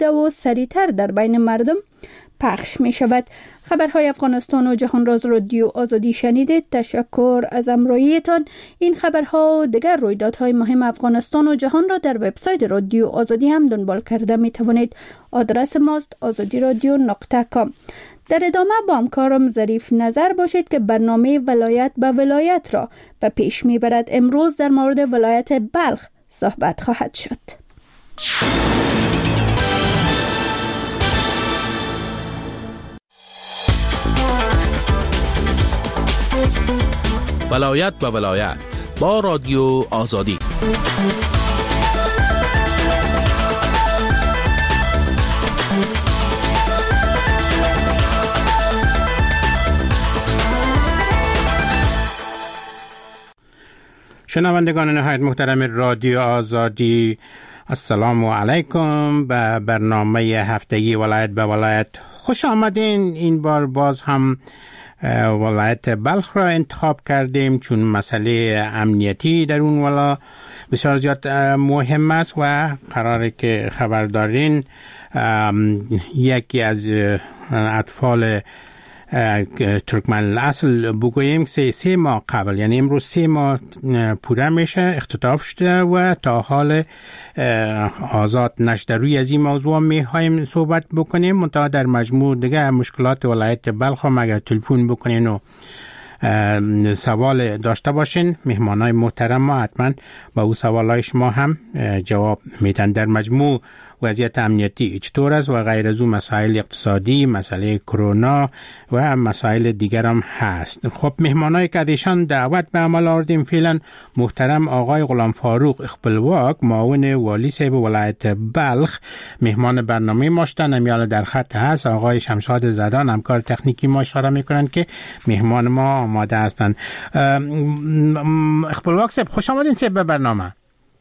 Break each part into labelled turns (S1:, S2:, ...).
S1: رفته و سریعتر در بین مردم پخش می شود. خبرهای افغانستان و جهان راز رادیو آزادی شنیدید. تشکر از همراهیتان. این خبرها و دیگر رویدادهای مهم افغانستان و جهان را در وبسایت رادیو آزادی هم دنبال کرده می توانید. آدرس ماست azadiradio.com. در ادامه با همکارم ظریف نظر باشید که برنامه ولایت به ولایت را به پیش می برد. امروز در مورد ولایت بلخ صحبت خواهد شد.
S2: ولایت به ولایت با رادیو آزادی.
S3: شنوندگان نهایت محترم رادیو آزادی، السلام علیکم. به برنامه هفتگی ولایت به ولایت خوش آمدین. این بار باز هم ولایت بلخ را انتخاب کردیم چون مسئله امنیتی در اون ولا بسیار زیاد مهم است و قراره که خبر دارین یکی از اطفال ترکمن الاصل بگوییم که 3 ماه قبل، یعنی امروز 3 ماه پوره میشه، اختطاف شده و تا حال آزاد نشده. روی از این موضوع میخوایم صحبت بکنیم. منتها در مجموع دیگه مشکلات ولایت بلخ هم اگر تلفن بکنین و سوال داشته باشین، مهمانای محترم ما حتما با او سوالای شما هم جواب میدن. در مجموع وضعیت امنیتی چطور است و غیر از اون مسائل اقتصادی، مسئله کرونا و مسائل دیگر هم هست. خب مهمانایی که ازشان دعوت به عمل آوردیم فعلا محترم آقای غلام فاروق اخبلواک، معاون والی صاحب ولایت بلخ، مهمان برنامه ما شدن. امیال در خط هست آقای شمشاد زدان، همکار تکنیکی ما اشاره میکنن که مهمان ما آماده هستند. اخبلواک صاحب خوش آمدین صاحب به برنامه.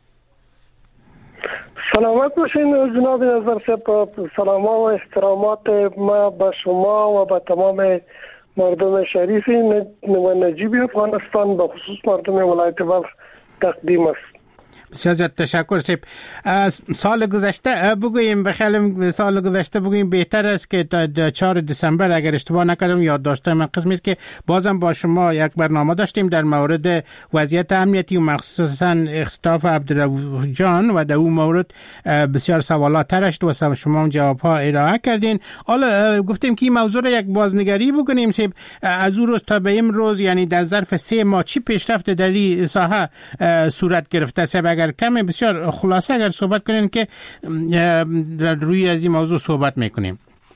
S4: سلامت باشین جناب نظر صاحب. سلام و احترامات ما به شما و به تمام مردم شریف و نجیب افغانستان به خصوص مردم ولایت بلخ تقدیم است.
S3: بسیار زیاد تشکر صاحب. سال گذشته بگوییم، بخیالم سال گذشته بگوییم بهتر است که تا 4 دسامبر اگر اشتباه نکردم یاد داشته من قسمی است که بازم با شما یک برنامه داشتیم در مورد وضعیت امنیتی و مخصوصا اختطاف عبدالرؤوف جان و در اون مورد بسیار سوالات طرح شد و شما هم جوابها ارائه کردین. حالا گفتیم که این موضوع را یک بازنگری بکنیم صاحب. از اون روز تا به امروز یعنی در ظرف 3 ماه چی پیشرفت در این ساحه صورت گرفته صاحب؟ اگر کمی بسیار خلاصه اگر صحبت کنین که روی از این موضوع صحبت میکنیم.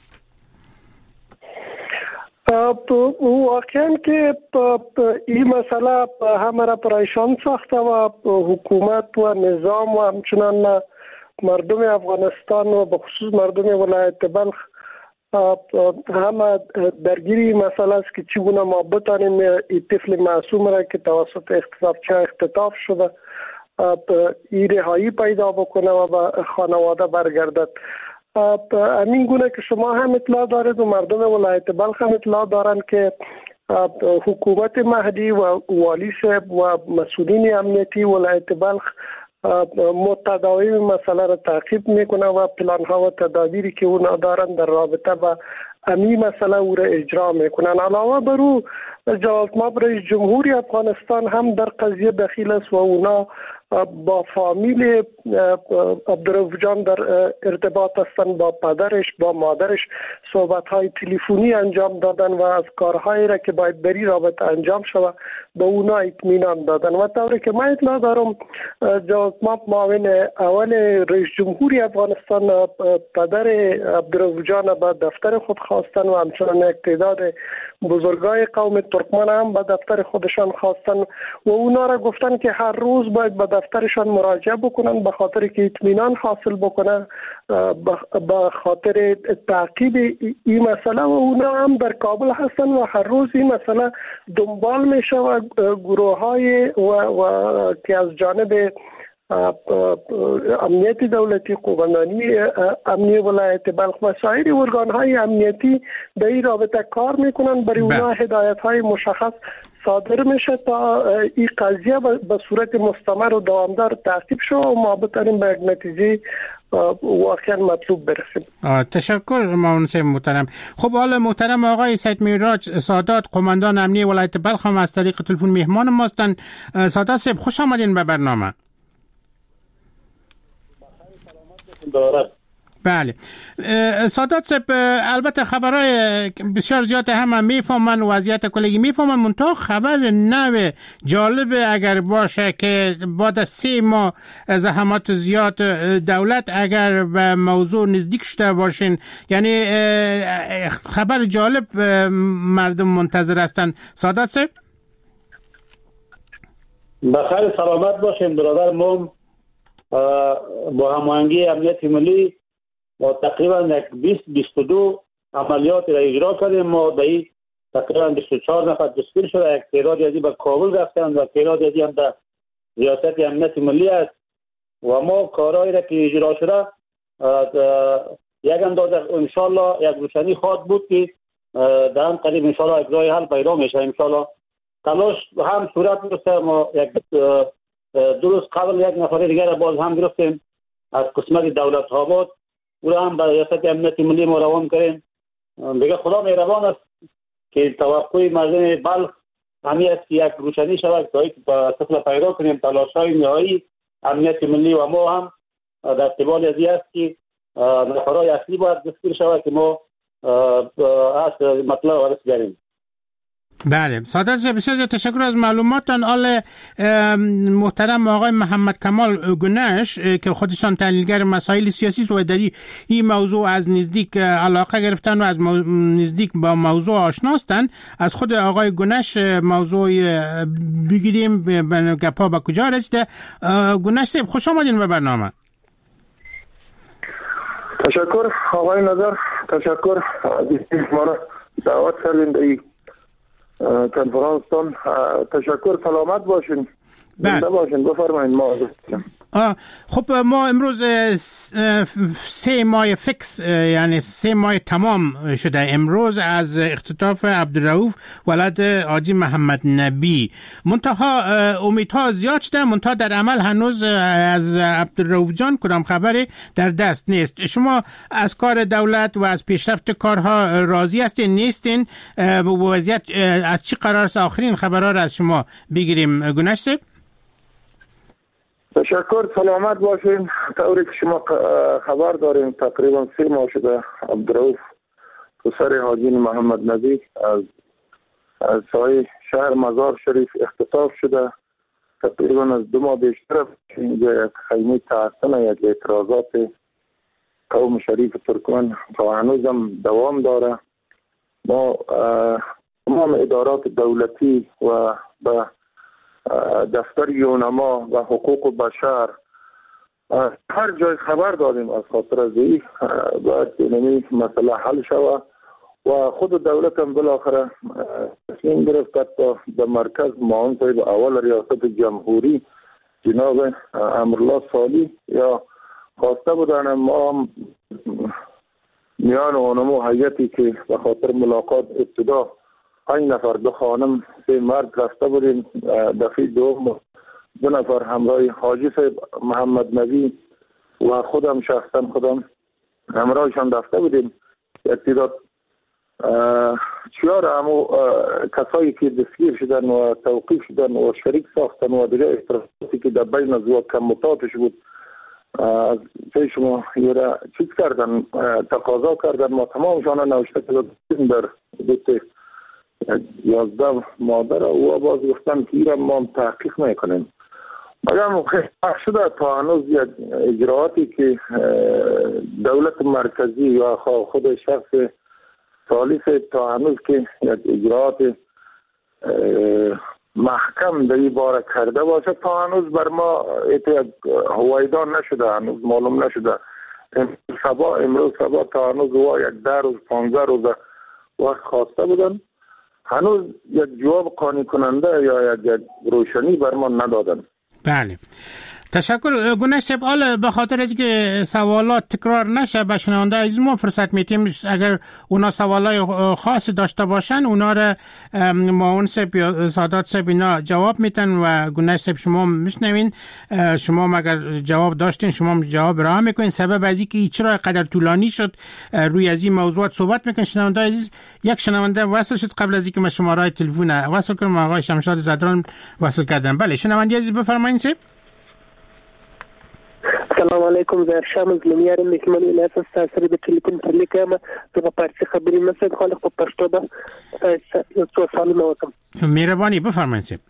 S4: واقعا که این مسئله همه را پریشان ساخته و حکومت و نظام و همچنان مردم افغانستان و به خصوص مردم ولایت بلخ همه درگیری مسئله است که چگونه ما بتانیم این طفل معصوم را که توسط اختطاف شده ای رهایی پیدا بکنه و به خانواده برگردد. همین گونه که شما هم اطلاع دارید و مردم ولایت بلخ هم اطلاع دارند که حکومت مهدی و والی صاحب و مسئولین امنیتی ولایت بلخ متداوم مسئله را تعقیب میکنه و پلان ها و تدابیری که اونا دارن در رابطه با همین مسئله او را اجرا میکنن. علاوه بر او جلالتمآب رئیس جمهوری افغانستان هم در قضیه دخیل است و اونا با فامیل عبدالرؤوف جان در ارتباط هستند، با پدرش با مادرش صحبت‌های تلفنی انجام دادن و از کارهایی را که باید بری رابطه انجام شود به اونا اطمینان دادن. و طوری که من اطلاع دارم جلالتمآب معاون اول رئیس جمهوری افغانستان پدر عبدالرؤوف جان به دفتر خود خواستن و همچنان یک تعداد بزرگای قوم ترکمن هم به دفتر خودشان خواستن و اونا را گفتن که هر روز باید به دفترشان مراجعه بکنن به خاطر که اطمینان حاصل بکنن به خاطر تعقیب این مسئله و اونا هم در کابل هستن و هر روز این مسئله دنبال میشه و گروه های و که از جانب امنیتی دولتی، قوماندانی امنیه ولایت بلخ و سایر ارگان‌های امنیتی در این رابطه کار میکنن. برای اونها هدایت‌های مشخص صادر میشه تا این قضیه به صورت مستمر و دوامدار تعقیب شه و ما بتونیم به یک نتیجه واقعا مطلوب برسیم.
S3: تشکر مهندس محترم. خب حالا محترم آقای سید میراج سادات، قماندان امنیه ولایت بلخ هم از طریق تلفن مهمان ماستن. سادات صاحب خوش آمدین به برنامه. بله سادات صاحب، البته خبرهای بسیار زیاد هم میفهمن، وضعیت کلگی میفهمن، منتها خبر نو جالب اگر باشه که بعد از 3 ماه زحمات زیاد دولت اگر به موضوع نزدیک شده باشین، یعنی خبر جالب مردم منتظر هستن. سادات صاحب
S5: بخیر سلامت باشین برادر. ما با هماهنگی امنیت ملی ما تقریبا 20-22 عملیات را اجرا کردیم. ما در این تقریبا 24 نفر دستگیر شده، یک تعداد ازی به کابل رفتن و تعداد ازی هم در ریاست امنیت ملی است و ما کارهایی را که اجرا شده یک اندازه انشالله یک روشنی خواهد بود که در هم قریب انشالله یک راه حل پیدا میشه. انشالله تلاش هم صورت میرسه. ما یک 2 روز قبل یک نفر دیگر را باز هم گرفتیم از قسمت دولت آباد، او را هم به ریاست امنیت ملی ما روان کردیم. دیگه خدا مهربان است که توقع مردم بلخ همی است که یک روشنی شود تا سفل پیدا کنیم. تلاش‌های نهایی امنیت ملی و ما هم در قبال ازی است که نفرهای اصلی باید دستگیر شود که ما از مطلب وارد گردیم.
S3: بله سادات صاحب بسیار تشکر از معلوماتتان. آل محترم آقای محمد کمال گنش که خودشان تحلیلگر مسائل سیاسی و در این موضوع از نزدیک علاقه گرفتن و از نزدیک با موضوع آشناستن، از خود آقای گنش موضوع بگیریم. گپا به کجا رسیده؟ گنش صاحب خوش آمدین به برنامه.
S6: تشکر آقای نظر، تشکر ما را دعوت کردین در این کنفرانستان. تشکر، سلامت باشین. زنده باشین. بفرمایید. ما
S3: خب ما امروز 3 ماه فکس، یعنی 3 ماه تمام شده امروز از اختطاف عبدالرؤوف ولد حاجی محمد نبی. منتها امیدها زیاد شده، منتها در عمل هنوز از عبدالرؤوف جان کدام خبری در دست نیست. شما از کار دولت و از پیشرفت کارها راضی هستین نیستین؟ وضعیت از چی قرار است؟ آخرین خبرها را از شما بگیریم گنش صاحب.
S6: تشکر، سلامت باشین. طوری که شما خبر داریم تقریبا 3 ماه شده عبدالرؤوف پسر حاجی محمد نبی از سایه شهر مزار شریف اختطاف شده. تقریبا از 2 ماه بیشتر اینجا یک خیمه تحسن، یک اعتراضات قوم شریف ترکمن تا هنوز هم دوام داره. ما تمام ادارات دولتی و به دفتر یونما و حقوق بشر هر جای خبر دادیم از خاطر ازی باید اینمی مسئله حل شود و خود دولت هم بالاخره تصمیم گرفت تا در مرکز معاون صاحب اول ریاست جمهوری جناب امرالله صالح یا خواسته بودن ما هم میان اونمو هیئتی که به خاطر ملاقات ابتدا 5 نفر 2 خانم 3 مرد رفته بودیم. دفعه دوم 2 نفر همراه حاجی صاحب محمد نبی و خودم شخصا خودم همراهشان رفته بودیم. ابتدا 4 همو کسایی که دستگیر شدن و توقیف شدن و شریک ساختن و دیگه اختلافاتی که در بین از کم متاتش بود از پیش ما یه چیز کردن، تقاضا کردن. ما تمامشان نوشته کردیم در دوست 11 مادر و باز گفتن که ایران ما تحقیق میکنیم. مگر خیلی شده تا هنوز یک اجراعاتی که دولت مرکزی یا خود شخص ثالث تا هنوز که یک اجراعات محکم در این باره کرده باشه تا هنوز بر ما هوایدان نشده، هنوز معلوم نشده. امروز صبح تا هنوز یک 10 روز 15 روز وقت خواسته بودن، هنوز یک جواب قانع کننده یا یک روشنی بر ما ندادن.
S3: بله تشکر گناه صاحب. به خاطر از که سوالات تکرار نشه به شنونده عزیز ما فرصت میتیم اگر اونا سوالای خاص داشته باشن اونا را معاون صاحب یا سادات صاحب اینا جواب میتن و گناه صاحب شما میشنوین. شما اگر جواب داشتین شما جواب راه میکنین. سبب از اینکه چرا قدر طولانی شد روی از این موضوعات صحبت میکنین. شنونده عزیز یک شنونده وصل شد قبل از اینکه ما شماره تلفن وصل کنم. آقای شمشاد زدران وصل کردن. بله شنونده عزیز بفرمایید صاحب.
S7: السلام علیکم. زه هرشا مظلومی یم میکمن ولایت سره د ټلیفون پر لیکم زه په فارسی خبرې نشم خو په پښتو به څو سوالونه وکم.
S3: مهرباني بفرمایئ صاحب.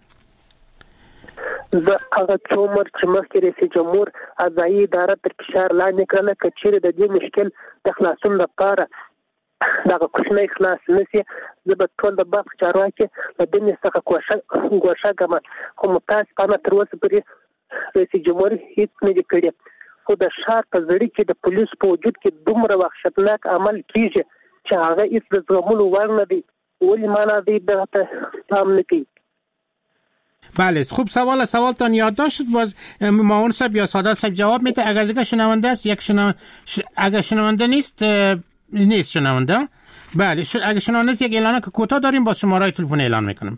S7: زه هغه څومره چې مخکې رئیس جمهور اداري اداره تر فشار لاندې کړله که چیرې د دې مشکل د خلاصون لپاره دغه کوچنی خلاص نشي زه به ټول د بلخ چارواکي له دې څخه ګوښه ګم خو متاسفانه تر اوسه پورې رئیس جمهور هیڅ نه دی کړی. خو د ښار په زړه کې د پولیس په وجود کې دومره وحشتناک عمل کیږي چې هغه هیڅ د زغملو وړ نه دی. ولې معنا دی دغه ته پام نه کوي.
S3: بله خوب سوالتان یادداشت شد. باز معاون صاحب یا سادات صاحب جواب میده. اگر دیگه شنونده است اگر شنونده نیست شنونده. بله اگر شنونده است یک اعلانه که کوتاه داریم با شماره تلفن اعلان میکنم.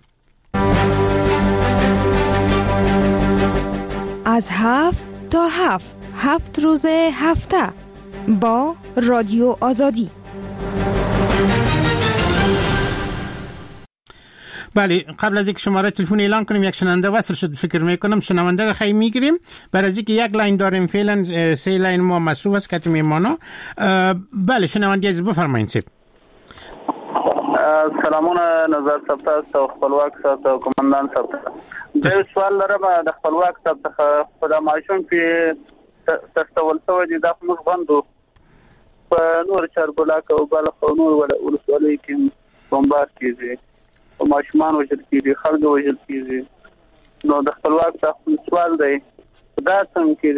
S8: از 7 تا 7 روز هفته با رادیو آزادی.
S3: بله قبل از اینکه شماره تلفن اعلان کنیم یک شنونده وصل شد فکر میکنم. شنونده رو خیلی میگیریم برای اینکه یک لاین داریم فعلا 3 لاین ما مصروف است که میمانا. بله شنونده عزیز بفرمایید صاحب.
S9: سلامونه نظر صاحب تاسو خپلواک صاحب او کمانډان صاحب د سوال لرم د خپلواک صاحب څخه خدای ماشوم په تستول سوی دي د موږ غوندو په نور چارګولاک او بل نور ولسوالۍ کې بمبار کیږي او ماشومان وژل کیږي خلک وژل کیږي. نو د خپلواک صاحب سوال دی دا څنګه کې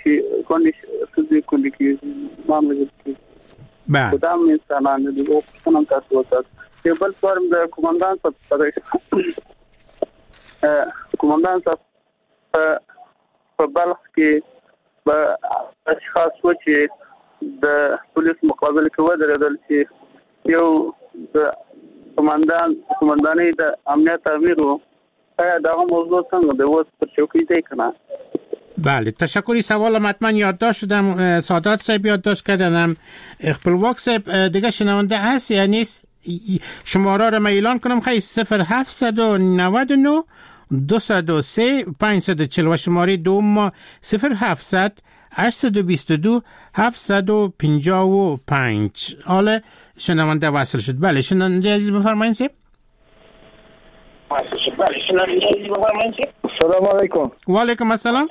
S9: کوندي کیږي مان وژل کیږي.
S3: بله
S9: خدام انسانان دي او څنګه تاسو وځه چې بل فرم د کمانډان صاحب کمانډان صاحب په بلخ کې په اشخاص چې د پولیس مقابل کې ودرېدل چې یو د کمانډانۍ د امنیت امیرو دغه موضوع څنګه د اوس پر چوکۍ دی کنه.
S3: بله تشکری. سوالم حتما یادداشت شدم. سادات صاحب یادداشت کردم. خپلواک صاحب دیگه شنونده هست یا نیست؟ شماره رو من اعلان کنم خیلی 0799 203 540 و شماره دوم 0700 822 755. حالا شنونده وصل شد. بله شنونده عزیز بفرمایید صاحب.
S10: سلام علیکم.
S3: و علیکم السلام.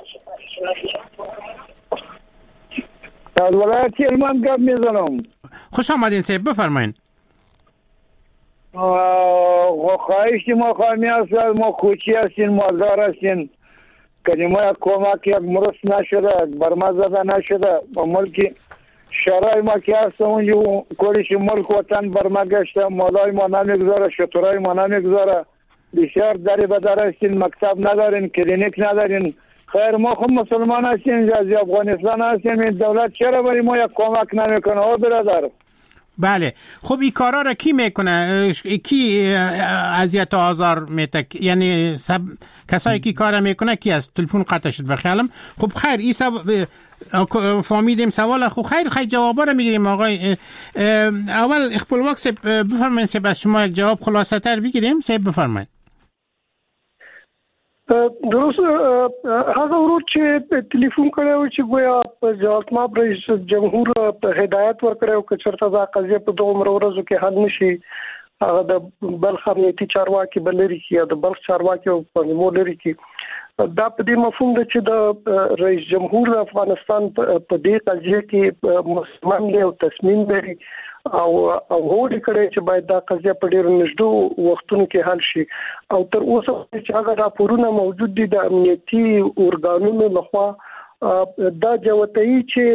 S10: از ولایت هلمند گپ میزنم.
S3: خوش آمدین صاحب بفرمایید.
S10: خواهش ما خواهمی هستید ما کوچی هستین مالدار هستین کلمه کمک یک مرس نشده برما زده نشده با ملک شرای ما که هست اونجا کلش ملک وطن برما گشته مالای ما نمیگذاره شطورای ما نمیگذاره بسیار دری بدر هستین مکتب ندارین کلینیک ندارین. خیر ما خب مسلمان هستیم از افغانستان هستیم این دولت چرا برای ما یک کمک نمیکنه او برادر؟
S3: بله خب این کارا را کی میکنه؟ کی اذیت و آزار میده؟ یعنی کسایی که کارا میکنه کی است؟ تلفن قطع شد بخیالم. خب خیر این فهمیدیم سوال. خب خیر جوابا رو میگیریم. آقای اول خپلواک صاحب بفرمایید صاحب از شما یک جواب خلاصه تر بگیریم. صاحب بفرمایید.
S4: درست هغه ورور چې ټلیفون کړو چې ګویا جواب ما رئیس جمهور هدایت ورکړو چې چرته دا قضیه په دوه ورځو کې حل نشي. هغه د بلخ امنیتي چارواکي بلري کې د بلخ چارواکي په مولري کې دا په دې مفهوم ده چې د رئیس جمهور افغانستان په دې قضیه کې مسلمان له تصمیم لري او هوډ کړي چې باید دا قضیه په ډېر نږدې وختونو کې حل شي. او تر اوسه چې هغه راپورونه موجود دي د امنیتي اورګانونو لخوا دا جوتای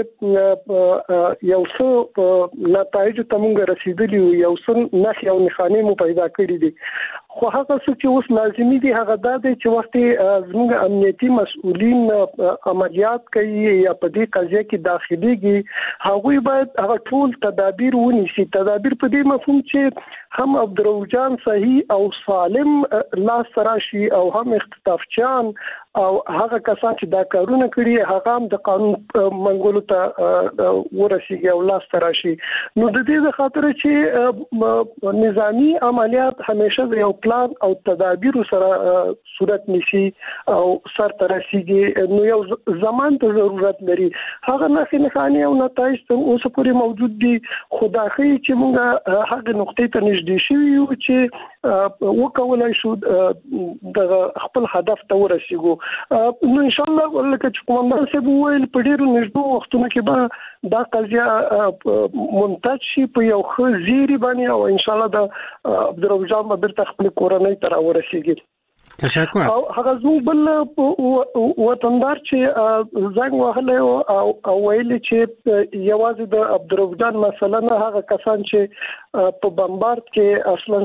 S4: چې یو څه نتایج ته موږ رسیدلی یو څه نخ یو نخانه مو پیدا کړی دي خو هغه څه چې اوس لازمي دي هغه دا دی چې وخت زموږ امنیتي مسؤلین عملیات کوي یا په دې قضیه کې داخليږي هغه باید هغه ټول تدابیر ونیسي تدابیر په دې مفهوم چې هم عبدالرؤف جان صحیح او سالم لاس راشي او هم اختطافچان او هغه کسان چې دا کارونه کړی هغه هم د قانون منګولو ته ورسیږي او لاس راشي نو د دې خاطر چې نظامی عملیات همیشه یو پلان او تدابیر سره صورت نشي او سر ته رسیږي نو یو زمان ته ضرورت لري هغه نه خاني او نتایج ته اوس پورې موجود دي خدای چې موږ هغه نقطې ته نږدې شو یو چې وکولای شو د خپل هدف ته ورسیږو نو ان شاء الله ولکه چې کومندان صاحب ویل په ډیرو نږدې وختونو کې به دا قضیه منتج شي په یو ښه زیری باندې او ان شاء الله د عبدالرؤف جان به بیرته خپل کورنۍ ته راورسیږي
S3: تشکر
S4: او هغه زو بل وطندار چې زنګ وهله او ویل چې یوازې د عبدالرؤف جان مثلا هغه کسان چې په بمبارد کې اصلا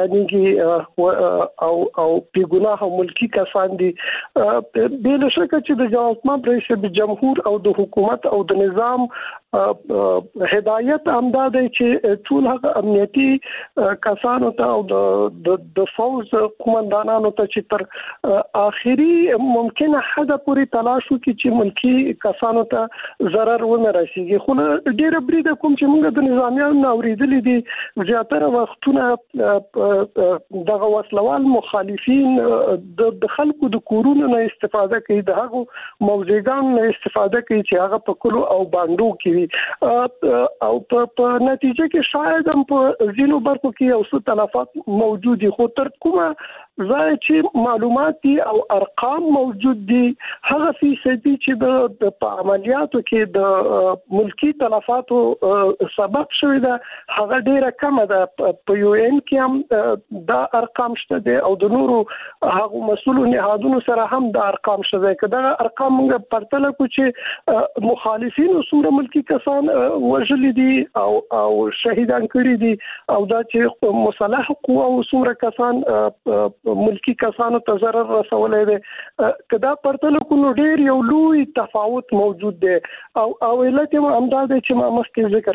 S4: شهیدانیږي او بیګناه ملکی کسان دي بل شکه چې د جواب رئیس جمهور او د حکومت او د نظام هدایت امداد چې ټول هغه امنیتي کسانو ته او د فوز قومندانانو ته چې تر اخري ممکنه حد پورې تلاش وکړي چې ملکی کسانو ته ضرر ونه رسیږي خو ډېر برید کوم چې موږ د نظامیانو اوریدلې دي زیاتره وختونه دغه وسلوال مخالفین د خلکو د کورونو نه استفاده کوي د هغو موضوعګانو نه استفاده کوي چې هغه په کلو او باندو کې او په نتیجه کې شاید هم په ځینو برخو کې یو څه تلفات موجود دي خو تر کومه ځای چې معلومات دي او ارقام موجود دي هغه فیصدي چې د په عملیاتو کې د ملکی تلفاتو سبب شوی ده هغه ډیره کم ده په یو ان کې هم دا ارقام شته دي او د نورو هغه مسؤل نهادونو سره هم دا ارقام شته دي کله ارقام موږ پرتله کو چې مخالفین څومره ملکی کسان وژل دي او شهیدان کړي دي او دا چې مسلح قوه او څومره کسان ملکی کسانو ته ضرر رسولای دي کدا پرتل کو نو ډیر یو لوی تفاوت موجود دی او علت هم امداد چې ما مخکې ذکر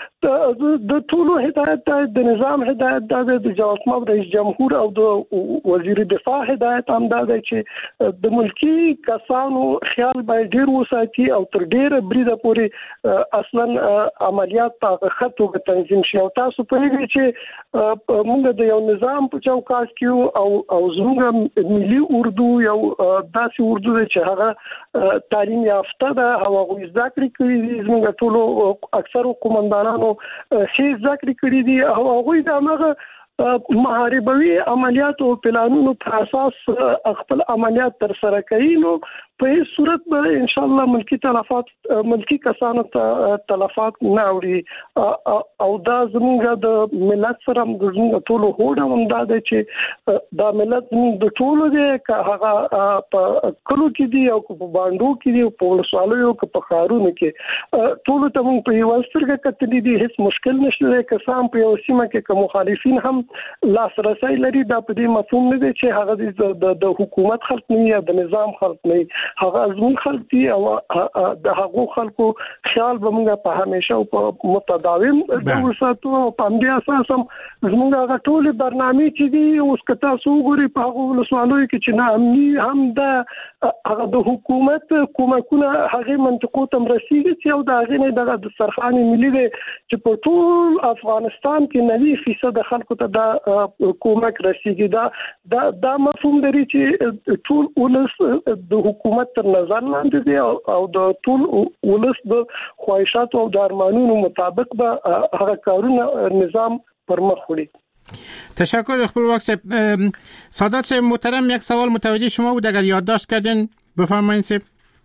S4: کړ د ټولو هدایت د نظام هدایت د جواب رئیس جمهور او د وزیر دفاع هدایت امداد چې د ملکی کسانو خیال باید ډیر وساتي او تر ډیره بریده پورې اصلا عملیات په خطو تنظیم شي او تاسو په دې چې موږ د یو نظام په چوکاټ کې او زموږ ملي اردو یو داسې اردو چې هغه تعلیم یافته ده او هغه ذکر کړی دي زموږ ټولو اکثر قومندانانو شي ذکر کړی دي او هغه دغه محاربوي عملیات او پلانونو په اساس خپل عملیات تر سره کوي نو په هیڅ صورت به ان شاء الله ملکی کسانو ته تلفات نه اوري او دا زموږ د ملت سره د زموږ ټولو هوډ هم دا دی چې دا ملت د ټولو دی که هغه په کلو کې دی او په باندو کې دی په ولسوالیو کې په ښارونو کې ټولو ته موږ په یو سترګه کتلې دي هیڅ مشکل نشته دی که سم په یو سیمه کې مخالفین هم لاسرسي لري دا په دې مفهوم نه دی چې هغه د حکومت خلک نه یا د نظام خلک نه هغه زموږ خلک دي او د هغو خلکو خیال به موږ په همیشه او په متداوم ډول ساتو او په دې اساس هم زموږ هغه ټول برنامه چې دي اوس کته سوګوري په هغه ولسوالۍ کې چې نه امني هم د هغه د حکومت کومکونه هغه منطقو ته رسیدي چې او د هغه نه د سرخان ملي دي چې په ټول افغانستان کې 90% خلکو ته د کومک رسیدي دا مفهوم لري چې ټول ولس د حکومت تر نظر لاندې دي او د ټول ولس د خواهشات او د ارمانونو مطابق به هغه کارونه نظام پر مخ وړي
S3: تشکر خپل وقت سادات صاحب محترم یک سوال متوجه شما بود اگر یادداشت کردین بفرمایید صاحب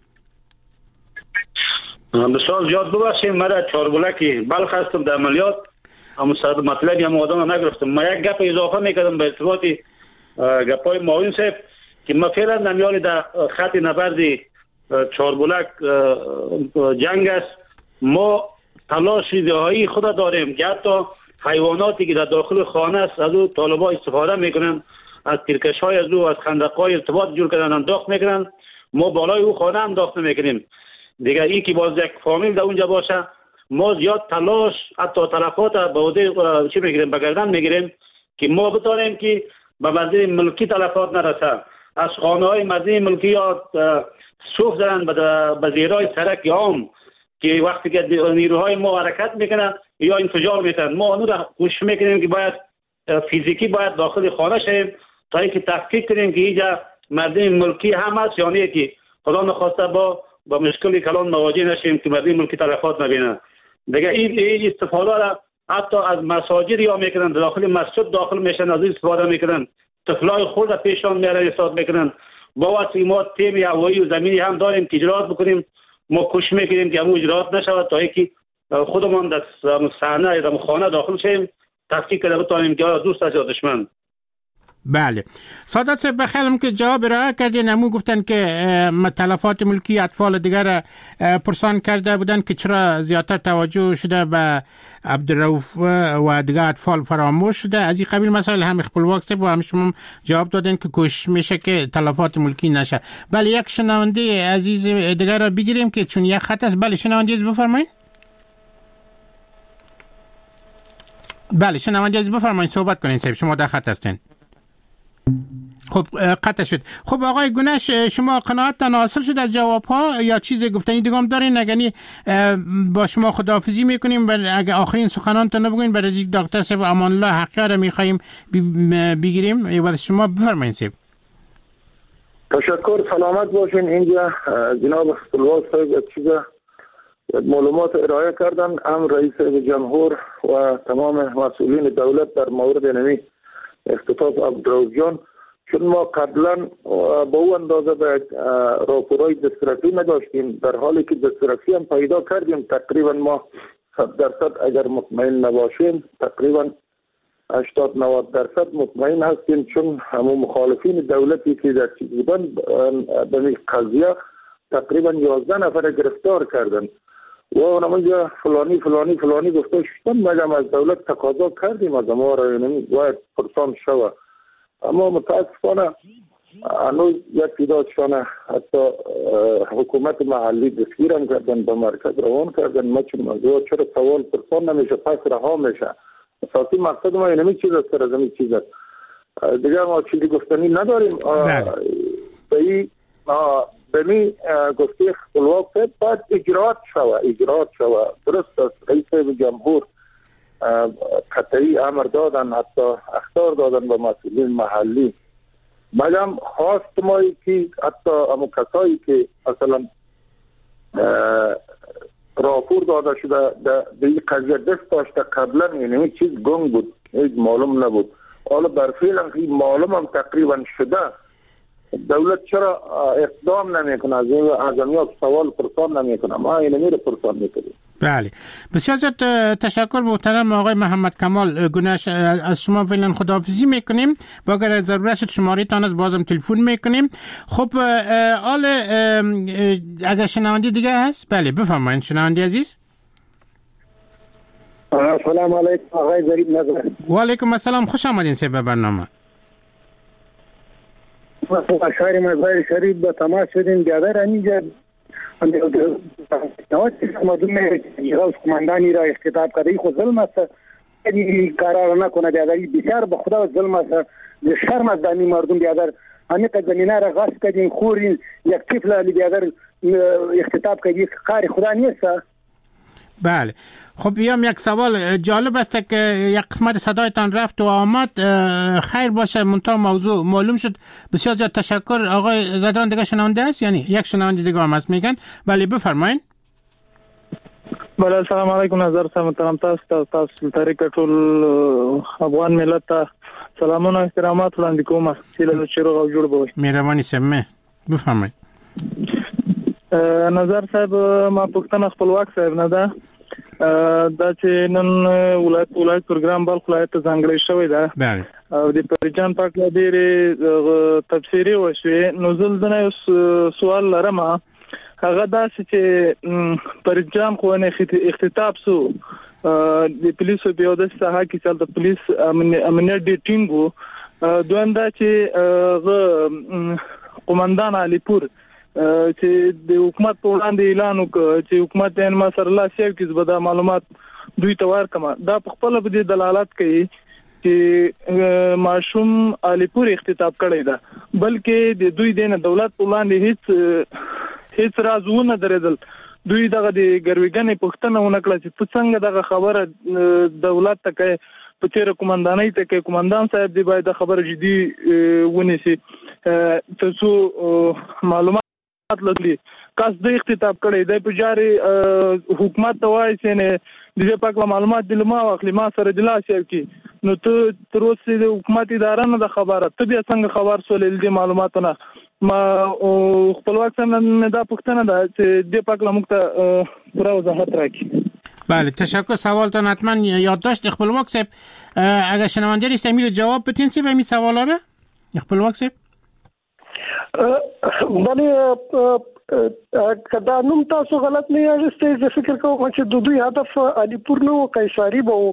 S5: بسیار زیاد ببخشید من چاربلکی بلخ هستم در عملیات اما مطلبی هم آدم نگرفتم ما یک گپ اضافه میکردم به ارتباط گپای معاون صاحب که ما فعلا نمیالی در خط نبرد چاربلک جنگ است. ما تلاش رهایی خود داریم که حتی حیواناتی که در داخل خانه است از او طالبان استفاده میکنن، از تیرکش‌های از او، از خندق‌های ارتباط جور کردن انداخت میکنن. ما بالای او خانه انداخت نمیکنیم دیگه. این که باز یک فامیل در اونجا باشه، ما زیاد تلاش حتی تلفات به عهده چی میگیریم، به گردن میگیریم که ما بتونیم که به مزید ملکی تلفات نرسه. از خانه‌های مزید ملکی یا سوخت زدن به زیرای سرک عام که وقتی که نیروهای ما حرکت میکنن یا انفجار میکنن، ما اون را کوشش میکنیم که باید فیزیکی باید داخل خانه شیم تا اینکه تحقیق کنیم که اینجا مردم ملکی هم هست یا نه، که خدا نخواسته با مشکل کلان مواجه نشیم که مردم ملکی تلفات نبینن دیگه. این استفاده را حتی از مساجد یا میکنن، داخل مسجد داخل میشن، از این استفاده میکنن، طفلای خود را پیشان میارن استفاده میکنن. با واسه ما تیم هوایی و زمینی هم داریم که اجرات بکنیم. ما کوشش میکنیم که همون اجرات نشود تا اینکه خودمون در صحنه یا خانه داخل شیم، تحقیق کنیم بتونیم که دوست است یا دشمن.
S3: بله سادات صاحب، بخیرم که جواب ارائه کردین. همون گفتن که تلفات ملکی اطفال دیگر پرسان کرده بودن که چرا زیادتر توجه شده به عبدالرؤوف و دیگر اطفال فراموش شده. از این قبیل مسائل هم خپلواک صاحب و هم شما جواب دادن که کوشش میشه که تلفات ملکی نشه. بله یک شنونده عزیز دیگر را بگیریم که چون یک خط است. بله شنونده عزیز بفرمایید. بله شنونده عزیز بفرمایید، صحبت کنین صاحب، شما در خط هستین. خب قطع شد. خب آقای گنش، شما قناعتتان حاصل شد از جواب ها یا چیز گفتنی دیگه هم دارین؟ اگه با شما خداحافظی میکنیم. اگه آخرین سخنانتون نبگوین برای دکتر صاحب امان الله حقیقی را میخواییم بگیریم و شما بفرمایید صاحب.
S6: تشکر، سلامت باشین. اینجا جناب خپلواک صاحب چیز معلومات ارائه کردن، هم رئیس جمهور و تمام مسئولین دولت در مورد نمی اختطاف عبدالرؤوف جان. چون ما قبلا با او اندازه به راپورهای دسترسی نداشتیم، در حالی که دسترسی هم پیدا کردیم. تقریبا ما 100% اگر مطمئن نباشیم تقریبا 80-90% مطمئن هستیم، چون همون مخالفین دولتی که در چیز بودن به این قضیه تقریبا 11 نفر گرفتار کردن و اونجا فلانی فلانی فلانی گفته شدن. مگم از دولت تقاضا کردیم از ما را باید پرسان شود، اما متاسفانه هنوز یک تعدادشان حتی حکومت محلی دستگیرم کردن، به مرکز روان کردن. ما چون موضوع چرا سوال پرسان نمیشه، پس رها میشه. اساسی مقصد ما اینمی چیز است، از این چیز است دیگه. ما چیزی گفتنی نداریم. به می گفته خپلواک باید اجرات شود. درست است، رئیس جمهور قطعی امر دادن، حتی اخطار دادن به مسئولین محلی. مگم خواست مایی که حتی امو کسایی که اصلا راپور داده شده به این قضیه دست داشته قبلا، یعنی چیز گنگ بود، هیچ معلوم نبود. حالا برفعل هم معلوم هم تقریبا شده. دولت چرا اقدام نمیکنه؟ از این اعظمیات سوال پرسان نمیکنه؟ ما اینو میره پرسان میکنیم.
S3: بله بسیار زیاد تشکر محترم آقای محمد کمال گنش. از شما فعلا خداحافظی میکنیم و اگر ضرورت شد شماره تان از بازم تلفن میکنیم. خب آل اگر شنونده دیگه هست؟ بله بفرمایید شنونده عزیز.
S11: سلام علیکم آقای ظریف نظر.
S3: و علیکم السلام، خوش آمدین سه به برنامه.
S11: ما شهر مزار شریف به تماس شدیم. بیادر همینجا مردم ایران کماندانی را اختطاف کرده. خود ظلم است، این کارا را نکنه. بیادری بسیار به خدا ظلم است. شرم از دمی مردم بیادر همین زمینه را غصب کردین، خورین. یک طفل بیادر اختطاف کردی، کار خدا نیست.
S3: بله خب بیام یک سوال جالب است که یک قسمت صدایتان رفت و آمد. خیر باشه، منتها موضوع معلوم شد. بسیار زیاد تشکر. آقای زدران دیگه شنونده است؟ یعنی یک شنونده دیگه هم هست میگن. ولی بفرمایید.
S12: بله سلام علیکم نظر صاحب محترم، تاسو طریق ټول افغان ملت ته سلامونه احترامات وړاندې کوم. چې چیرې او جوړ بوي.
S3: مهرباني سمه بفرمایید.
S12: نظر صاحب ما پښتنه خپلواک صاحب نه ده دا چې نن ولایت پروګرام بل ولایت ته ځانګړی شوی ده.
S3: بله
S12: او د پرجان پاک ډېرې تفسیری وشوي. نو زلزنه سوال لرم هغه داسې چې پرجام خو نه اختتاب سو د پولیسو په د ساحه کې چې د پولیس امنیت د ټینګو دویم دا چې قومندان علي پور چې د حکومت په وړاندې اعلان وکړ چې حکومت یې ما سره لا شیر کې زبده معلومات دوی ته ورکما دا په خپل په دې دلالت کوي چې معصوم علي پور اختتاب کړی دا بلکې د دوی د دولت په وړاندې هیڅ رازونه درېدل دوی دغه د ګرویګنې پښتنه ونکړه چې څنګه دغه خبره دولت ته کوي په تیر قومندانۍ ته کې قومندان صاحب دی باید خبره جدي ونیسي تاسو معلومات لګلی کاس د اختتاب کړي د پجاري حکومت ته وایي چې نه د پاک معلومات د لما واخلي ما سره د لا شیر کی نو ته تر اوسه د حکومت اداره نه د خبره ته بیا څنګه خبر سولې د معلوماتونه ما خپلواک څنګه دا پښتنه ده چې د پاک لمکته پوره وضاحت راکړي.
S3: بله تشکر. سوالتان حتما یادداشت خپلواک صاحب اگر شنونده نیست امیر جواب بتین سی به این سوالا رو خپلواک صاحب.
S4: بله کدا نوم تاسو غلط نه یاستئ زه فکر کوم چې د دوی هدف علي پور نو قیصری به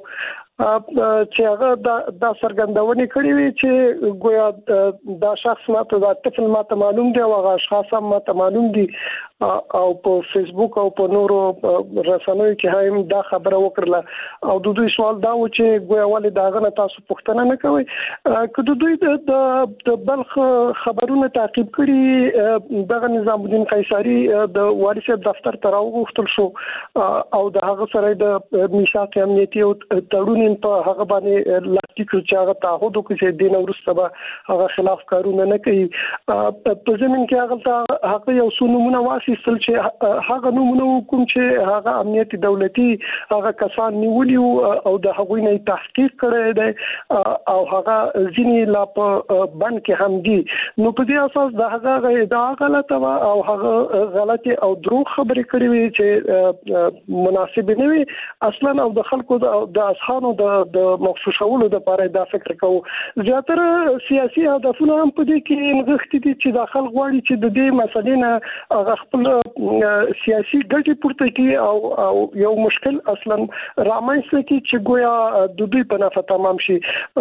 S4: چې هغه دا سرګندونې کړې وي چې گویا دا شخص ماته دا طفل ماته معلوم دی او هغه اشخاص هم ماته معلوم دي او په فیسبوک او په نورو رسنیو کې هم دا خبره وکړه او د دوی سوال دا و چې گویا ولې داغه نه تاسو پوښتنه نه کوئ که د دوی د بلخ خبرونه تعقیب کړي دغه نظام الدین قیصری د والي صاحب دفتر ته راوغوښتل شو او د هغه سره د میثاق امنیتي او تړون په هغه باندې لاټیک چې هغه تعهد وکړي چې دین ورسته به هغه خلاف کارونه نه کوي په زمين کې هغه یو څو نمونه واسیستل چې هغه نمونه کوم چې هغه امنیتي دولتي هغه کسان نیولي او د هغوی نه تحقیق کړی دی او هغه ځینې لا په بند کې هم دي نو په دې اساس د هغه ادعا غلطه او هغه غلطي او دروغ خبرې کړې وي چې مناسب نه وي اصلا او د خلکو د اصحابو د مخصوصولو د لپاره دا فکر کوو زیاتره سیاسي هدفونه هم په دې کې نغښتي دي چې داخل غواړي چې د دې مسلې نه خپل سیاسي ګټې پورته کړي او یو مشکل اصلا رامنځته کړي چې گویا د دوی په نفع تمام شي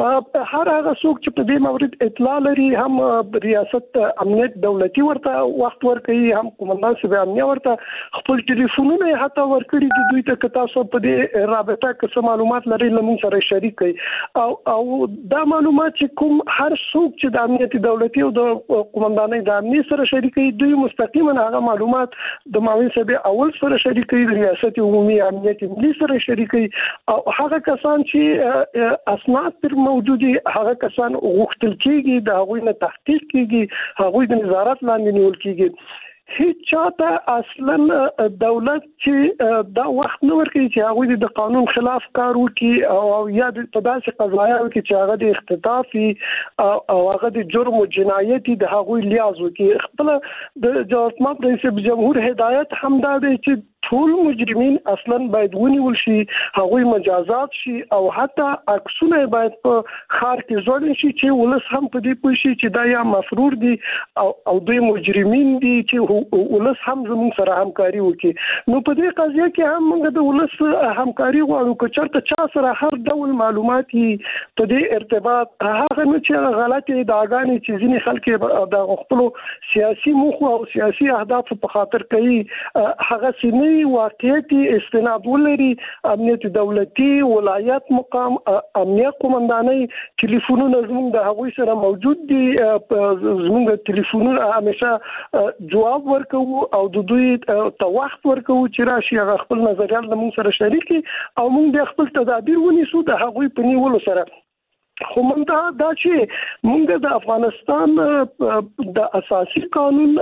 S4: هر هغه څوک چې په دې مورد اطلاع لري هم ریاست امنیت دولتي ورته وخت ورکړي هم قومندان صاحب امنیت ورته خپل ټلیفونونه حتی ورکړي د دوی ته تاسو په دې رابطه کې معلومات لري لمون سره شریک کړي او دا معلومات چې کوم هر څوک چې د امنیت دولتي او د قومندانۍ د امنیت سره شریک کړي دوی مستقیما هغه معلومات د معاون صاحب اول سره شریک کړي د ریاست عمومي امنیت ملي سره شریک کړي او هغه کسان چې اسناد پر موجودي هغه کسان غوښتل کېږي د هغوی نه تحقیق کېږي هغوی د نظارت لاندې نیول کېږي هیڅ چاته اصلا دولت چې دا وخت نه ورکړي چې هغه د قانون خلاف کار وکړي او یا په داسې قضایا وکړي چې هغه د اختطافي او هغه د جرم او جنایتي د هغه لیاز وکړي خپل د جمهوریت رئیس جمهور هدایت هم دا دی چې ټول مجرمین اصلا باید ونیول شي هغوی مجازات شي او حتی عکسونه باید په خار کې ځوړل شي چې ولس هم په دې پوه شي چې دا یا مفرور دي او دوی مجرمین دي چې ولس هم زموږ سره همکاري وکړي نو په دې قضیه کې هم موږ د ولس همکاري غواړو چې چېرته چا سره هر ډول معلومات په دې ارتباط هغه نه چې غلطي ادعاګانې چې ځینې خلک د خپل سیاسي موخو او سیاسي اهداف په خاطر کوي هغه سینې واقعیت استناد ولري امنیت دولتي ولایت مقام امنیت قومندانۍ ټلیفونونه زموږ د هغوی سره موجود دي زموږ ټلیفونونه همیشه جواب ورکوو او د دوی ته وخت ورکوو چې راشي هغه خپل نظریات زموږ سره شریک کړي او موږ د خپل تدابیر ونیسو د هغوی په نیولو سره خو موږ دا چې موږ د افغانستان د اساسي قانون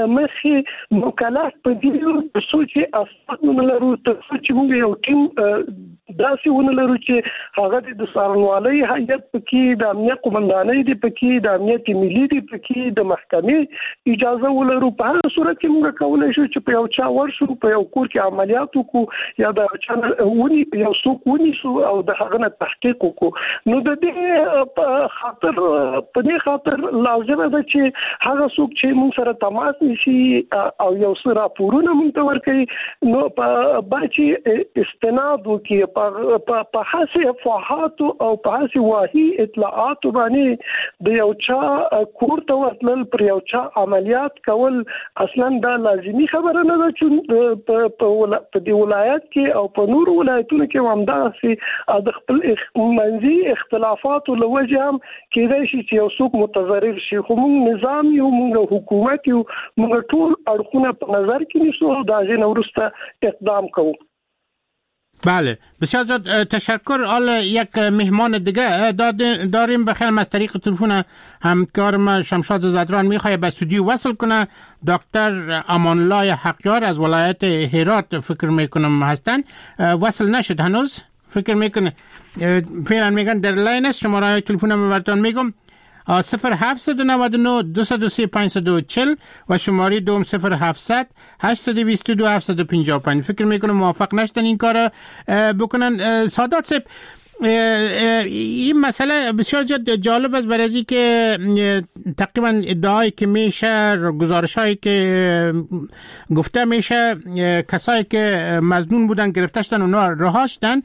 S4: لمخې مکلف په دې سوچي اساسونه لرو ته چې موږ یو ټیم داسې ونه لرو چې هغه د څارنوالۍ هیئت پکې د امنیت قومندانۍ دی پکې د امنیت ملي دی پکې د محکمې اجازه ولرو په هر صورت کې موږ کولای شو چې په یو چا ورشو په یو کور کې عملیات وکړو یا د چا ونی یو څوک ونیسو او د هغه نه تحقیق وکړو نو د دې په دې خاطر لازم ده چې هغه څوک چې موږ سره تماس نیسي او یو څه راپورونه موږ ته ورکړي نو باید استناد وکړي په هڅه افواهات او په هڅه واهي اطلاعات باندې د یو چا کور ته ورتلل پر یو چا عملیات کول اصلا دا لازمي خبره نه ده چې په دې ولایت کې او په نور ولایتونو کې هم دا سي د خپل منځي اختلافات او لوجه هم کېدای شي چې یو څوک متضرر شي خو موږ نظام یو موږ حکومت یو موږ ټول اړخونه په نظر کې نیسو او دا غي نورسته اقدام کوو.
S3: بله بسیار زیاد تشکر. حالا یک مهمان دیگه داریم بخیر از طریق تلفن همکارم شمشاد زدران میخواه به استودیو وصل کنه. دکتر امانالله حقیار از ولایت هرات فکر میکنم هستن. وصل نشد هنوز فکر میکنه فعلا میگن در لاین است. شماره تلفنم براتون میگم 0799 203 540 و شماره دوم 0700 822 755. فکر میکنم موافق نشدن این کار بکنن. سادات صاحب این مسئله بسیار جالب است برای از که تقریبا ادعایی که میشه گزارشایی که گفته میشه کسایی که مظنون بودن گرفته شدن اونا رها شدن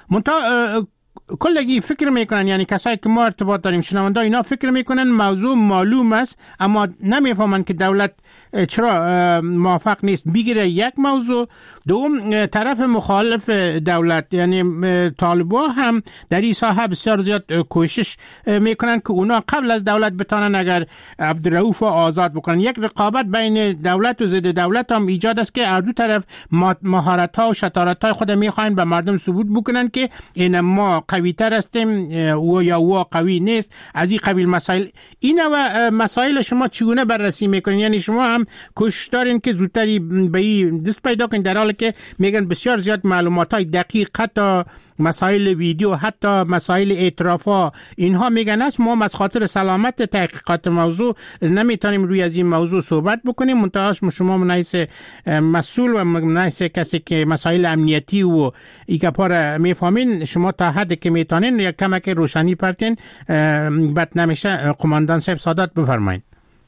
S3: کلگی فکر میکنن یعنی کسایی که ما ارتباط داریم شنونده اینا فکر میکنن موضوع معلوم است اما نمیفهمن که دولت چرا موافق نیست بگیره یک موضوع. دوم طرف مخالف دولت یعنی طالبا هم در این ساحه بسیار زیاد کوشش میکنن که اونا قبل از دولت بتانن اگر عبدالرؤوف آزاد بکنن. یک رقابت بین دولت و ضد دولت هم ایجاد است که هر دو طرف مهارت ها و شطارت های خود میخواین به مردم ثبوت بکنن که این ما قوی تر هستیم و یا او قوی نیست. از این قبیل مسائل این و مسائل شما چگونه بررسی میکنین؟ یعنی شما هم کوشش دارین که زودتری به این دست پیدا کنین در حالی که میگن بسیار زیاد معلومات های دقیق حتی مسائل ویدیو حتی مسائل اعترافا اینها میگن است ما از خاطر سلامت تحقیقات موضوع نمیتونیم روی از این موضوع صحبت بکنیم. منتهاش شما منحیث مسئول و منحیث کسی که مسائل امنیتی و ایگپار میفهمین شما تا حد که میتونین یا کمک روشنی پرتین بد نمیشه. قماندان صاحب سادات بفرمایید.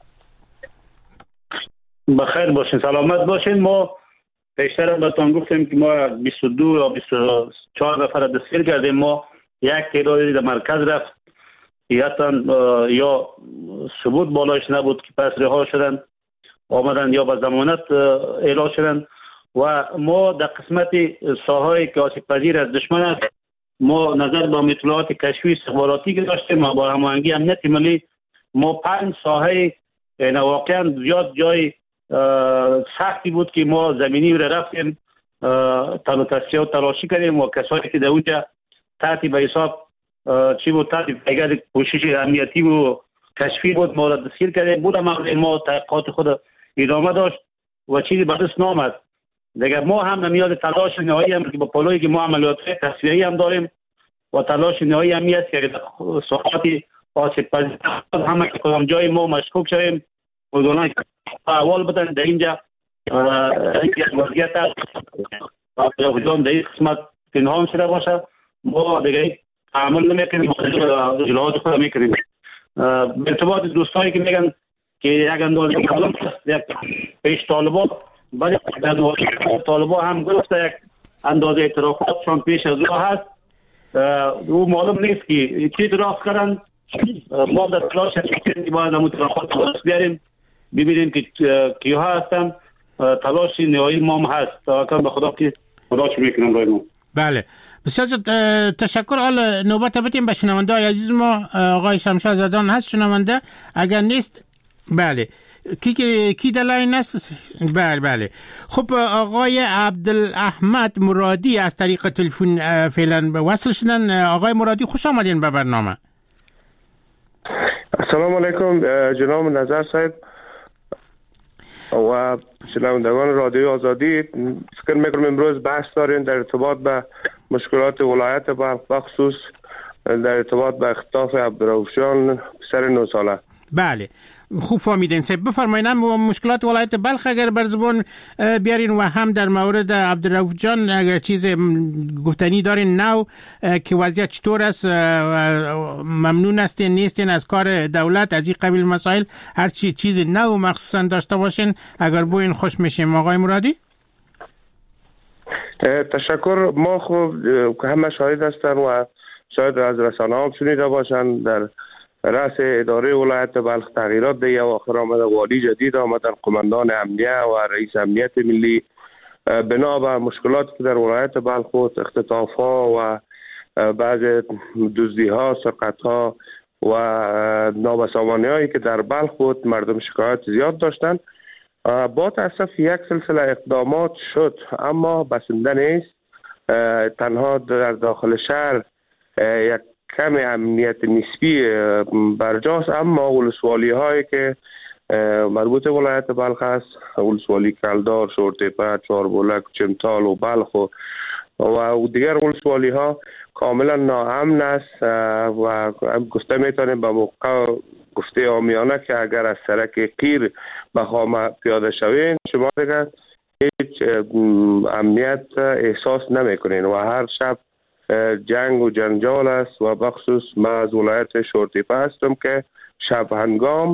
S5: بخیر باشین سلامت باشین. ما پیشتر بهتون گفتیم که ما 22 یا 24 نفر دستگیر کردیم. ما یک تعدادی در مرکز رفت یا ثبوت بالایش نبود که پس رها شدن آمدن یا به ضمانت اعلام شدن و ما در قسمت ساحه‌ای که آسیب پذیر از دشمن است ما نظر به اطلاعات کشفی استخباراتی که داشتیم و با هماهنگی امنیت ملی ما 5 ساحه واقعا زیاد جای سختی بود که ما زمینی رو رفتیم تصفیه و تلاشی کردیم و کسایی که در اونجا تحت به حساب چی بود تحت پیگرد کوشش امنیتی و کشفی بود ما را دستگیر کردیم. بود ما تحقیقات خود ادامه داشت و چیزی به دست نامد دیگه. ما هم نمیاد تلاش نهایی هم که با پلویی که ما عملیات تصفیه‌ای هم داریم و تلاش نهایی هم است که ساحات آسیب پذیر همه که کدام جای ما مشکوک شویم اونایی اول بدن در اینجا یک وضعیت در این قسمت پنهان شده باشه ما دیگه عمل نمیکنیم اجراعات خود میکنیم. به ارتباط دوستایی که میگن که یک اندازه معلوم است یک پیش طالبا ولی طالبا هم گفته یک اندازه اعترافاتشان پیش از او هست او معلوم نیست که چی درست کردن. ما در تلاش هستیم که باید همون اعترافات بیاریم ببینیم که کیها هستن. تلاش نهایی ما هم هست تا به خدا که خداش میکنم رای ما.
S3: بله بسیار تشکر. حالا نوبت بدیم به شنونده های عزیز ما. آقای شمشاد زدران هست شنونده؟ اگر نیست بله کی دلاین است؟ بله خب آقای عبدالاحمد مرادی از طریق تلفن فعلا وصل شدن. آقای مرادی خوش آمدین به برنامه.
S13: السلام علیکم جناب نظر صاحب و شنوندگان رادیو آزادی. فکر میکنم امروز بحث داریم در ارتباط به مشکلات ولایت بلخ بخصوص در ارتباط به اختطاف عبدالرؤوف جان پسر 9 ساله.
S3: بله خوب فهمیدین. بفرمایید مشکلات ولایت بلخ اگر بر زبان بیارین و هم در مورد عبدالرؤوف جان اگر چیز گفتنی دارین نو که وضعیت چطور است، ممنون هستین نیستین از کار دولت از این قبیل مسائل، هر چیز نو مخصوصا داشته باشین اگر بوین خوش میشیم. آقای مرادی
S13: تشکر. ما خوب همه شاهد هستن و شاید از رسانه هم شنیده باشن در رأس اداره ولایت بلخ تغییرات دیگه و آخر آمده والی جدید آمدن، قماندان امنیه و رئیس امنیت ملی. بنا به مشکلاتی که در ولایت بلخ بود، اختطاف ها و بعض دزدی ها، سرقت ها و نابسامانی هایی که در بلخ بود، مردم شکایت زیاد داشتن. با تاسف یک سلسله اقدامات شد اما بسنده نیست. تنها در داخل شهر یک کم امنیت نسبی برجاست، اما ولسوالی هایی که مربوط ولایت بلخ است، ولسوالی کلدار، شورتپه، چهاربولک، چمتال و بلخ و دیگر ولسوالی ها کاملا ناامن است و گفته میتونیم به موقع گفته عامیانه که اگر از سرک قیر به خامه پیاده شوین شما دیگر هیچ امنیت احساس نمیکنین و هر شب جنگ و جنجال است و بخصوص من از ولایت شورتپه هستم که شب هنگام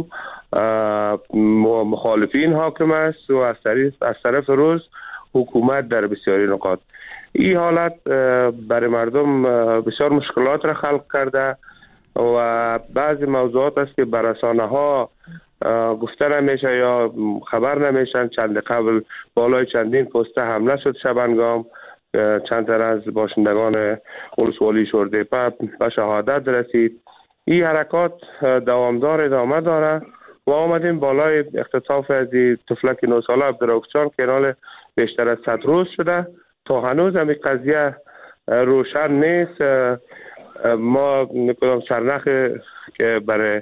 S13: مخالفین حاکم است و از طرف روز حکومت در بسیاری نقاط. این حالت برای مردم بسیار مشکلات را خلق کرده و بعضی موضوعات است که بر رسانه ها گفته نمیشه یا خبر نمیشن. چند قبل بالای چندین پست حمله شد شب هنگام، چند تن از باشندگان ولسوالی شورتپه به شهادت رسید. این حرکات دوامدار ادامه داره و آمدیم بالای اختطاف از طفلک 9 ساله عبدالرؤوف جان که نال بیشتر از 100 روز شده. تا هنوز هم قضیه روشن نیست. ما نکنم سرنخ که برای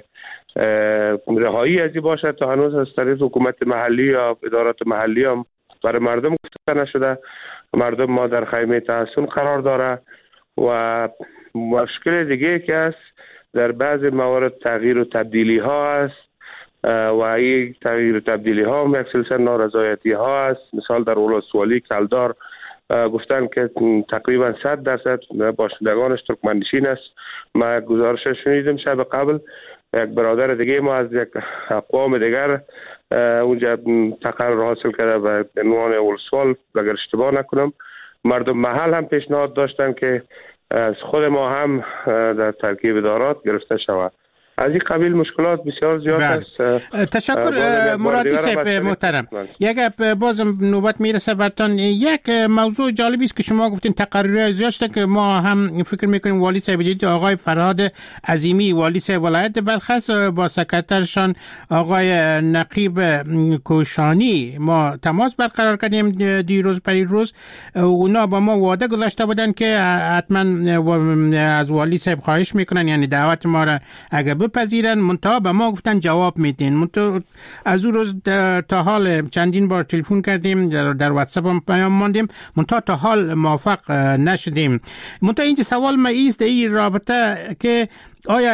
S13: رهایی ازی باشد تا هنوز از طریق حکومت محلی یا ادارات محلی هم برای مردم گفته نشده. مردم ما در خیمه تحصن قرار داره و مشکل دیگه که است در بعض موارد تغییر و تبدیلی ها است و این تغییر و تبدیلی ها هم یک سلسله نارضایتی ها است. مثال در ولسوالی کلدار گفتن که تقریبا 100% باشندگانش ترکمنشین است. ما گزارش شنیدم شب قبل یک برادر دیگه ما از یک اقوام دیگر اونجا تقرر حاصل کرده به عنوان ولسوال، اگر اشتباه نکنم. مردم محل هم پیشنهاد داشتن که از خود ما هم در ترکیب ادارات گرفته شود. از این قبیل مشکلات بسیار زیاد است.
S3: تشکر مرادی صاحب محترم. یک باز نوبت میرسه برتان. یک موضوع جالبی است که شما گفتین تقرری زیاد شده که ما هم فکر میکنیم والی صاحب جدید آقای فرهاد عظیمی والی صاحب ولایت بلخ با سکرترشان آقای نقیب کوشانی ما تماس برقرار کردیم دیروز پریروز. اونا با ما وعده گذاشته بودن که حتما از والی صاحب خواهش میکنن یعنی دعوت ما را اگه بپذیرن منتها به ما گفتن جواب میدین. منتها از اون روز تا حال چندین بار تلفن کردیم، در واتساپ هم پیام ماندیم، منتها تا حال موفق نشدیم. منتها اینجا سوال ما ایست این رابطه که آیا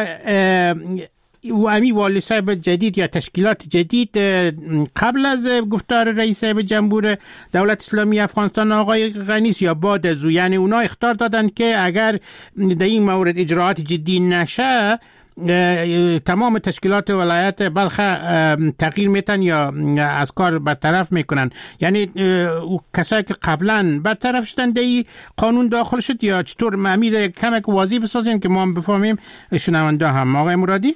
S3: و امی والی صاحب جدید یا تشکیلات جدید قبل از گفتار رئیس صاحب جمهور دولت اسلامی افغانستان آقای غنیس یا بعد از او، یعنی اونا اخطار دادن که اگر در این مورد اجراعات جدی نشه تمام تشکیلات ولایت بلخ تغییر میتن یا از کار برطرف میکنن. یعنی کسایی که قبلا برطرف شدن دی قانون داخل شد یا چطور؟ معمیر کمک واضح بسازیم که ما هم بفهمیم شنونده هم. آقای مرادی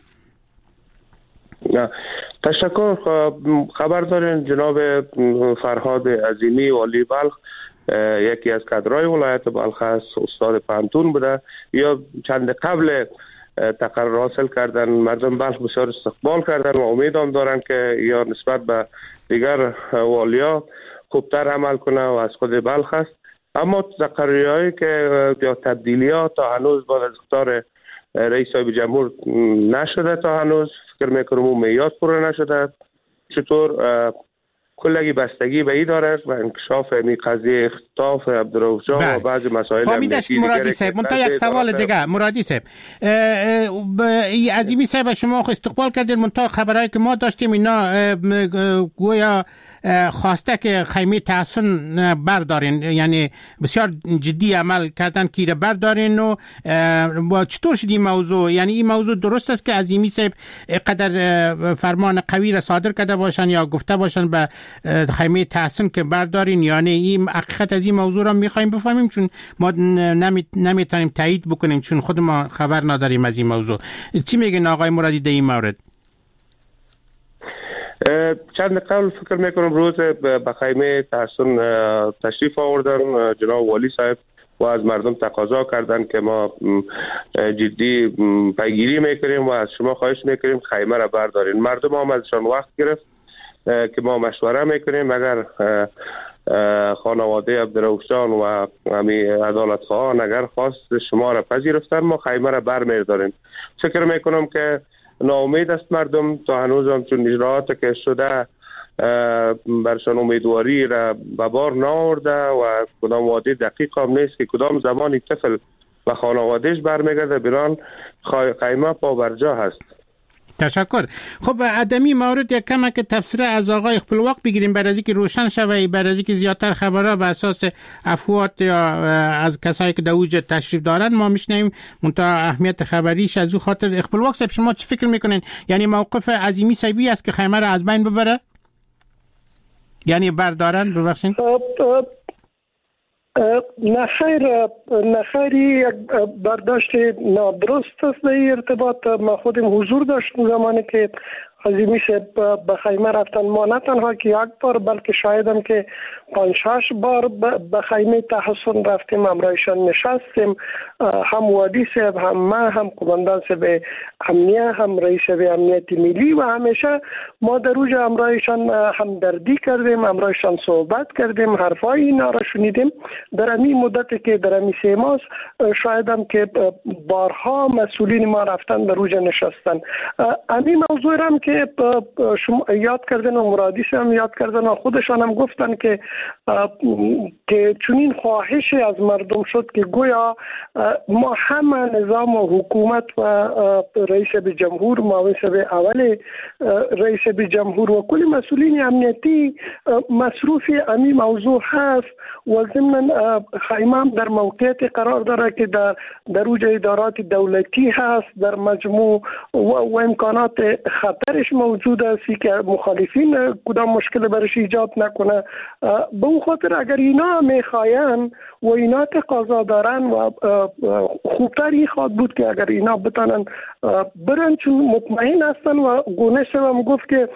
S13: تشکر. خبر دارین جناب فرهاد عظیمی والی بلخ یکی از کادرهای ولایت بلخ است، استاد پانتون بوده. یا چند قبل تقرر حاصل کردن، مردم بلخ بسیار استقبال کردن و امید هم دارن که یا نسبت به دیگر والیا خوبتر عمل کنه و از خود بلخ است. اما تقرری‌هایی که یا تبدیلیات تا هنوز بعد از اختیار رئیس صاحب جمهور نشده، تا هنوز فکر میکنم اون معیار پوره نشده. چطور کلگی بستگی به این داره و انکشاف این قضیه اختطاف عبدالرؤوف جان و بعض مسائل
S3: امنیتی مرادی صاحب. منتها یک سوال دیگه مرادی صاحب، عظیمی صاحب شما استقبال کردین، منتها خبرایی که ما داشتیم اینا گویا خواسته که خیمه تحسن بردارین، یعنی بسیار جدی عمل کردن که بردارین و چطور شد این موضوع؟ یعنی این موضوع درست است که عظیمی صاحب قدر فرمان قوی را صادر کرده باشن یا گفته باشن به خیمه تحسن که بردارین؟ یعنی این حقیقت از این موضوع را میخوایم بفهمیم، چون ما نمیتونیم تایید بکنیم چون خود ما خبر نداریم از این موضوع. چی میگن آقای مرادی در این مورد؟
S13: چند قبل فکر میکنم روز به خیمه تحسن تشریف آوردن جناب والی صاحب و از مردم تقاضا کردن که ما جدی پیگیری میکنیم و از شما خواهش میکنیم خیمه را بردارین. مردم هم ازشان وقت گرفت که ما مشوره میکنیم اگر خانواده عبدالرؤوف جان و همی عدالت خواهان اگر خواست شما را پذیرفتن ما خیمه را برمیداریم. فکر میکنم که ناامید است مردم تا هنوز هم چون اجراعات که شده برشان امیدواری را به بار نآورده و کدام وعده دقیق هم نیست که کدام زمانی طفل و خانوادهش برمیگرده. بران خیمه پا برجا هست.
S3: تشکر. خب ادمی مورد یک کمک تفسیر از آقای خپلواق بگیریم برای اینکه روشن شوه، برای اینکه زیادتر خبرها به اساس افوات یا از کسایی که در اوج تشریف دارن ما میشنیم، منتها اهمیت خبریش از او خاطر. خپلواق صاحب شما چی فکر میکنین؟ یعنی موقف عظیمی صاحبی است که خیمه را از بین ببره؟ یعنی بردارن؟ ببخشین.
S4: نخیری یک برداشت نادرست است در ارتباط. ما خودم حضور داشتم زمانی که عظیمی به خیمه رفتن، ما نه تنها که یک بار بلکه شایدم که 5-6 بار به خیمه تحسن رفتیم، همراهشان نشستیم، هم وادی صاحب هم ما هم قماندان صاحب امنیه هم رئیس امنیت ملی و همیشه ما در اوج همراهشان همدردی کردیم، همراهشان صحبت کردیم، حرفای اینا را شنیدیم. در همین مدتی که در همین 3 ماه شایدم که بارها مسئولین ما رفتن در اوج نشستن. همین موضوع هم که شما یاد کردن و مرادی هم یاد کردن و خودشان هم گفتن که چنین خواهشی از مردم شد که گویا ما همه نظام و حکومت و رئیس جمهور، معاون اول رئیس جمهور و کل مسئولین امنیتی مصروف همین موضوع هست و ضمن خیمه در موقعیت قرار داره که در اوج ادارات دولتی هست، در مجموع و امکانات خطرش موجود است که مخالفین کدام مشکل برش ایجاد نکنه. به اون خاطر اگر اینا میخواین و اینا تقاضا دارن و خوبتر این خواد بود که اگر اینا بتانن برن، چون مطمئن هستن و گونه هم گفت که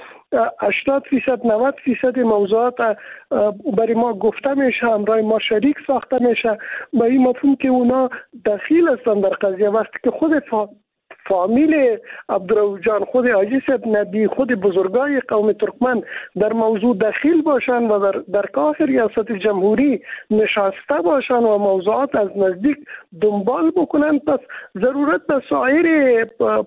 S4: 80% 90% موضوعات برای ما گفته میشه، همراه ما شریک ساخته میشه، با این مفهوم که اونا دخیل هستن در قضیه. وقتی که خود فامیل عبدالرؤوف جان، خود حاجی صاحب نبی، خود بزرگای قوم ترکمن در موضوع دخیل باشن و در کاخ ریاست جمهوری نشسته باشن و موضوعات از نزدیک دنبال بکنن، پس ضرورت به سایر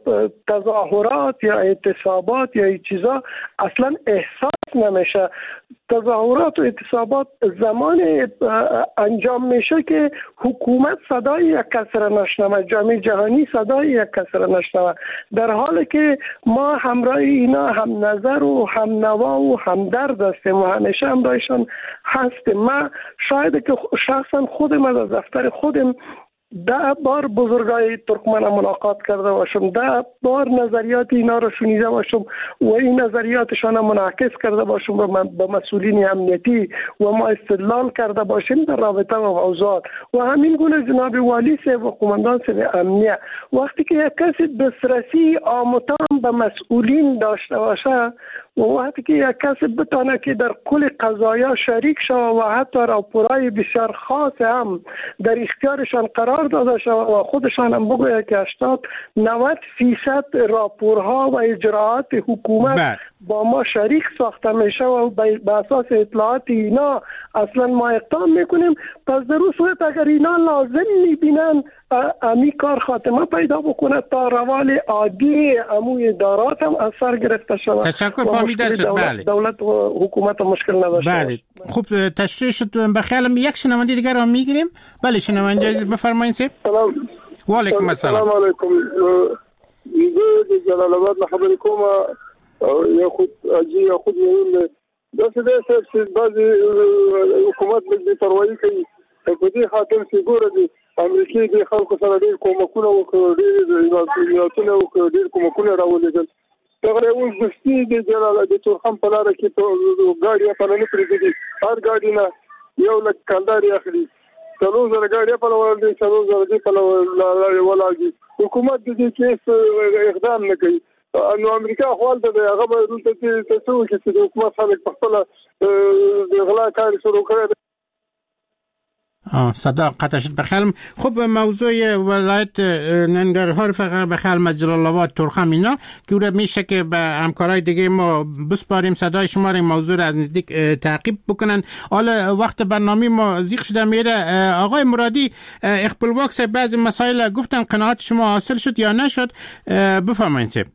S4: تظاهرات یا اعتصابات یا این چیزا اصلا احساس نمیشه. تظاهرات و اعتصابات زمان انجام میشه که حکومت صدای یک کس را نشنوه، جامعه جهانی صدای یک کس را نشنوه، در حالی که ما همراه اینا هم نظر و هم نوا و هم درد هستیم و همیشه همراهشان هستیم. من شاید که شخصا خودم از دفتر خودم 10 بار بزرگای ترکمن ملاقات کرده باشم، 10 بار نظریات اینا رو شنیده باشم و این نظریاتشان منعکس کرده باشم به مسئولین امنیتی و ما استدلال کرده باشیم در رابطه با موضوعات. و همین گونه جناب والی صاحب و قماندان صاحب امنیه وقتی که یک کسی دسترسی عام و تام به مسئولین داشته باشه و وقتی که یک کسی بتانه که در کل قضایا شریک شود و حتی راپورای بسیار خاص هم در اختیارشان قرار داده شود و خودشان هم بگوید که 80-90% راپورها و اجراعات حکومت با ما شریک ساخته میشه و به اساس اطلاعات اینا اصلا ما اقدام میکنیم، پس در اون صورت اگر اینا لازم میبینن امی کار خاتمه پیدا بکنه تا روال عادی اموی ادارات هم از سر گرفته شود.
S3: تشکر فهمیده شد. بله.
S4: دولت و حکومت مشکل نداشته.
S3: بله خوب تشریح شد. بخیالم یک شنونده دیگر را میگیریم. بله شنونده عزیز بفرمایید.
S14: سلام.
S3: و علیکم السلام.
S14: السلام علیکم. د جلال آباد نه خبرې کوم یا خود مهم ده چې بعضې حکومت د پروايي کوي په دې خاطر چې ګوره د امریکې د خلکو سره ډېر کومکونه وکړي ډېر وکړي ډېر کومکونه راولېږل دغه اوس د سپي د جلال د تورخم په لاره کې په ګاډي په نه پرېږدي هر ګاډي نه یو لک کلداري اخلي 3000 ګاډي په لور دي 3000 دي په لور ولاږي حکومت د دې کې اقدام نه کوي نو امریکا خپل د هغه به روته تاسو چې د حکومت خلک په خپل د غلا کار شروع کړی
S3: صدا قطع شد. بخیالم خب موضوع ولایت ننگرهار فقط بخیال جلال آباد تورخم اینا که میشه که به همکارای دیگه ما بسپاریم صدای شما را این موضوع را از نزدیک تعقیب بکنن. حالا وقت برنامه ما زیق شده میره. آقای مرادی اخپلواک صاحب بعضی مسائل گفتن قناعت شما حاصل شد یا نشد بفرمایید صاحب.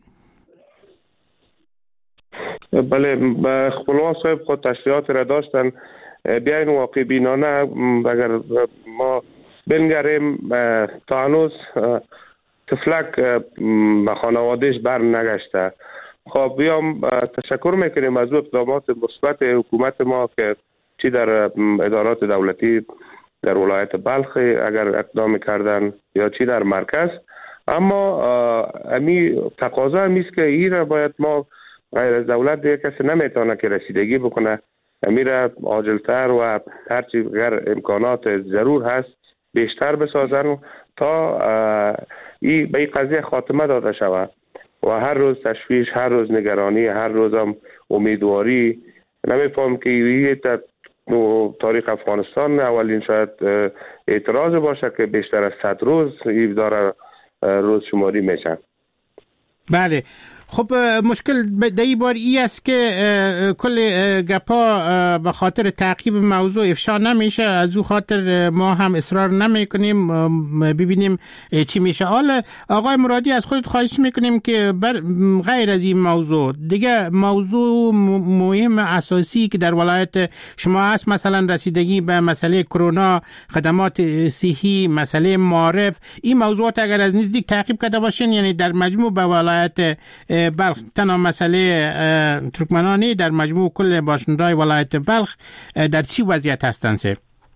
S13: بله اخپلواک صاحب خود تشریحات را داشتن. بیاین واقع بینانه اگر ما بنگریم تا هنوز تفلک به خانوادهش بر نگشته. خب بیام تشکر میکنیم از اقدامات مثبت حکومت ما که چی در ادارات دولتی در ولایت بلخ اگر اقدام کردن یا چی در مرکز، اما امی تقاضا همیست که این را باید ما غیر از دولت دیگه کسی نمیتونه که رسیدگی بکنه امیره عاجلتر و هرچی غیر امکانات ضرور هست بیشتر بسازن تا به این قضیه خاتمه داده شود و هر روز تشویش، هر روز نگرانی، هر روز هم امیدواری. نمیفهم که این تاریخ افغانستان اولین شاید اعتراض باشه که بیشتر از 100 روز این داره روز شماری میشه.
S3: بله خب مشکل در این بار ای است که کل گپا به خاطر تعقیب موضوع افشا نمیشه، از او خاطر ما هم اصرار نمی کنیم ببینیم چی میشه. حالا آقای مرادی از خودت خواهش میکنیم که غیر از این موضوع دیگه موضوع مهم اساسی که در ولایت شما هست، مثلا رسیدگی به مسئله کرونا، خدمات صحی، مسئله معارف، این موضوعات اگر از نزدیک تعقیب کرده باشین، یعنی در مجموع به ولایت بلخ تنها مسئله ترکمنانی در مجموع کل باشندگان ولایت بلخ در چی وضعیت هستند سر؟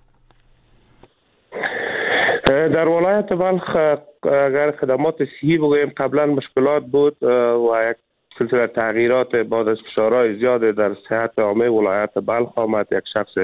S13: در ولایت بلخ اگر خدمات صحی بگوییم قبلا مشکلات بود و یک سلسله تغییرات بعد از فشارهای زیاد در صحت عامه ولایت بلخ آمد، یک شخص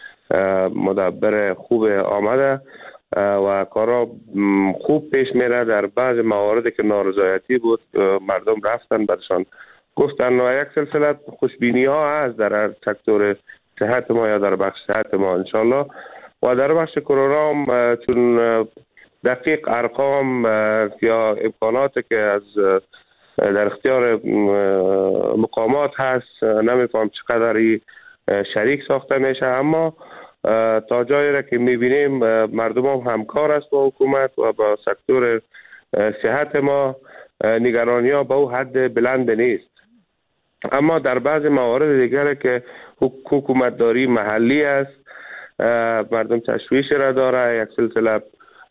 S13: مدبر خوب آمده و کارا خوب پیش میره. در بعض مواردی که نارضایتی بود مردم رفتن برشان گفتن و یک سلسله خوشبینی ها هست در هر سکتور صحت ما یا در بخش صحت ما انشالله. و در بخش کرونا هم چون دقیق ارقام یا امکاناتی که از در اختیار مقامات هست نمیفهم چقدر شریک ساخته میشه، اما تا جایی را که میبینیم مردم هم همکار است با حکومت و با سکتور صحت ما. نگرانی ها به او حد بلند نیست، اما در بعض موارد دیگر که حکومتداری محلی است مردم تشویش را داره. یک سلسله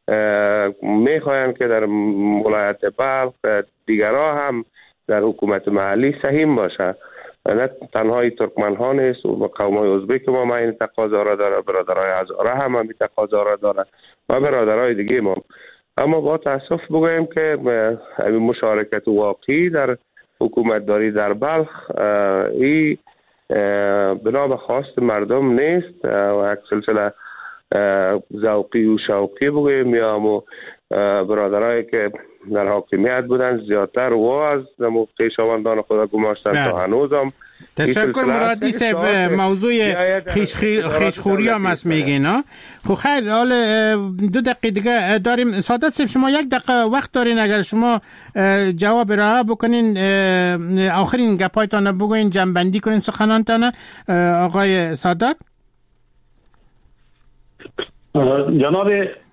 S13: میخواهند که در ولایت بلخ دیگرها هم در حکومت محلی سهیم باشه، نه تنهای ترکمن ها نیست و قومای ازبک ما این تقاضا را داره، برادرای هزاره هم این تقاضا را داره و برادرای دیگه ما. اما با تاسف بگویم که مشارکت واقعی در حکومتداری در بلخ این بنا به خواست مردم نیست و یک سلسله ذوقی و شوقی بگویم یا برادرایی که در حاکمیت بودن زیادتر و از خویشاوندان خود گماشتن تا هنوز هم.
S3: تشکر مرادی صاحب. موضوع خیشخوری هم هست میگین ها. خب خیر، حالا 2 دقیقه دیگه داریم. سعادت صاحب شما 1 دقیقه وقت دارین، اگر شما جواب را بکنین آخرین گپایتان بگوین، جنبندی کنین سخنانتان. آقای سعادت.
S5: جناب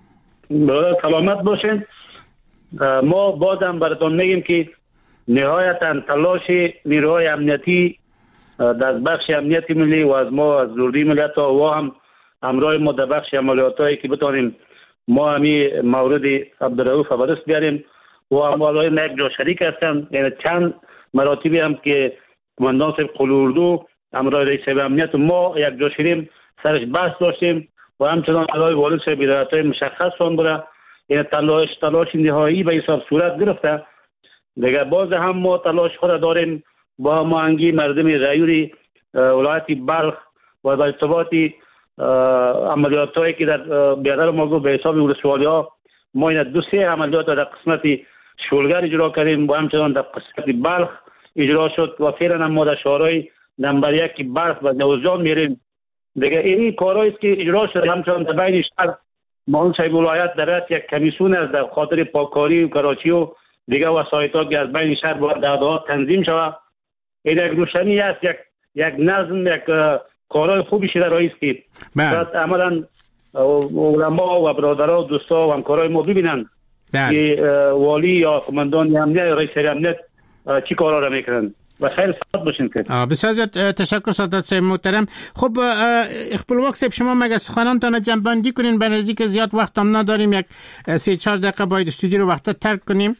S5: برادر سلامت باشین. ما بازم براتون میگیم که نهایتا تلاش نیروهای امنیتی در بخش امنیتی ملی و از ما از لوردی ملیت ها و هم همراه ما در بخش عملیات هایی که بتانیم ما همی مورد عبدالرؤوف برس بیاریم و عملهای یک جا شریک هستند. یعنی چند مراتبی هم که کماندان صاحب قلوردو همراه رئیس امنیت ما یک جا شدیم سرش بحث داشتیم و همچنان علای والد صاحب ادارت‌های مشخص سان بوده. یعنی تلاش نهایی به حساب صورت گرفته. دیگه باز هم ما تلاش خود داریم با هماهنگی مردم غیوری ولایت بلخ و با ارتباط عملیاتایی که در بیادر ما گفت به حساب ولسوالی ها ما این 2-3 عملیات در قسمت شولگر اجرا کردیم و همچنان در قسمت بلخ اجرا شد و فعلا هم ما در شهرهای نمبر 1 بلخ و جوزجان میریم. دیگه این کارهایی است که اجرا شده. همچنان در بین شهر معاون صاحب ولایت در یک کمیسیون است در خاطر پاککاری و کراچی و دیگه وسایط‌ها که از بین شهر باید داده‌ها تنظیم شود. این یک روشنی است، یک نظم، یک کارهای خوبی شده رئیس که بعد عملاً علما و برادرها و دوستا و همکارای ما ببینن که والی یا قماندان امنیت یا رئیس امنیت چی کارا را میکنن و خیلی سعادت باشین که
S3: بسیار زیاد تشکر سعادت صاحب محترم. خب اخپلواک صاحب شما مگه سخنانتان جنببندی کنین؟ به نزدیک زیاد وقت هم نداریم، یک 3-4 دقیقه باید استودیو رو وقت ترک کنیم.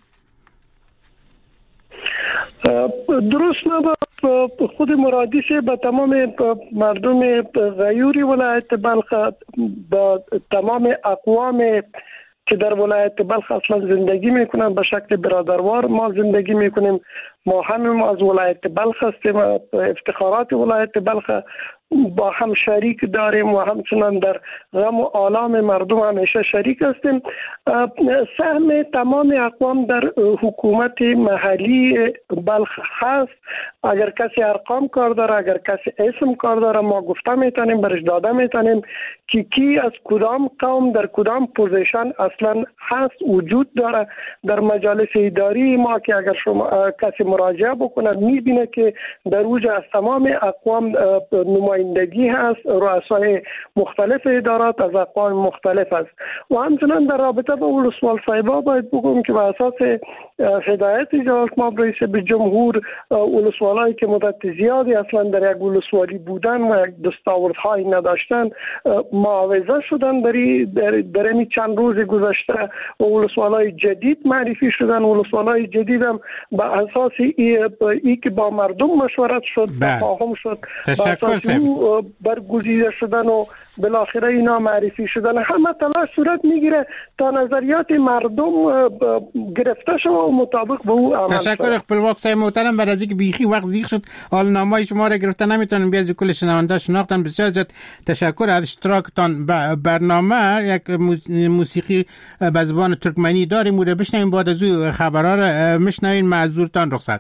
S4: درست نه خود مرادی سے به تمام مردم غیوری ولایت بلخ با تمام اقوام که در ولایت بلخ اصلا زندگی میکنن به شکل برادروار ما زندگی میکنیم. ما هم از ولایت بلخ هستیم، افتخارات ولایت بلخ با هم شریک داریم و همچنان در غم و آلام مردم همیشه شریک هستیم. سهم تمام اقوام در حکومت محلی بلخ هست. اگر کسی ارقام کار داره، اگر کسی اسم کار داره، ما گفته میتونیم، برش داده میتونیم که کی از کدام قوم در کدام پوزیشن اصلا هست وجود داره. در مجالس اداری ما که اگر شما کسی مراجعه بکنه میبینه که در اوج از تمام اقوام نمایندگی هست، رؤسای مختلف ادارات از اقوام مختلف است. و همچنان در رابطه با ولسوال صاحبا باید بگم که بر اساس هدایت جلال مآب رئیس جمهور ولسوالایی که مدت زیادی اصلا در یک ولسوالی بودن و یک دستاوردهایی نداشتن معاوضه شدن در این چند روز گذشته و ولسوالای جدید معرفی شدن. ولسوالای جدید هم به اساس ای که با مردم مشورت شد، تفاهم شد، برگزیده شدن و بالاخره اینا معرفی شدن. همه تلاش صورت میگیره تا نظریات مردم گرفته شد و مطابق به او عمل شد.
S3: تشکر اخپلواک صاحب محترم. بعد از اینکه بیخی وقت زیغ شد حال نامه شما را گرفته نمیتونم بیاد کل شنونده شناختن. بسیار زیاد تشکر از اشتراکتان. برنامه یک موسیقی به زبان ترکمنی داریم و بشنویم، بعد از او خبرها را میشنویم. معذورتان رخصت.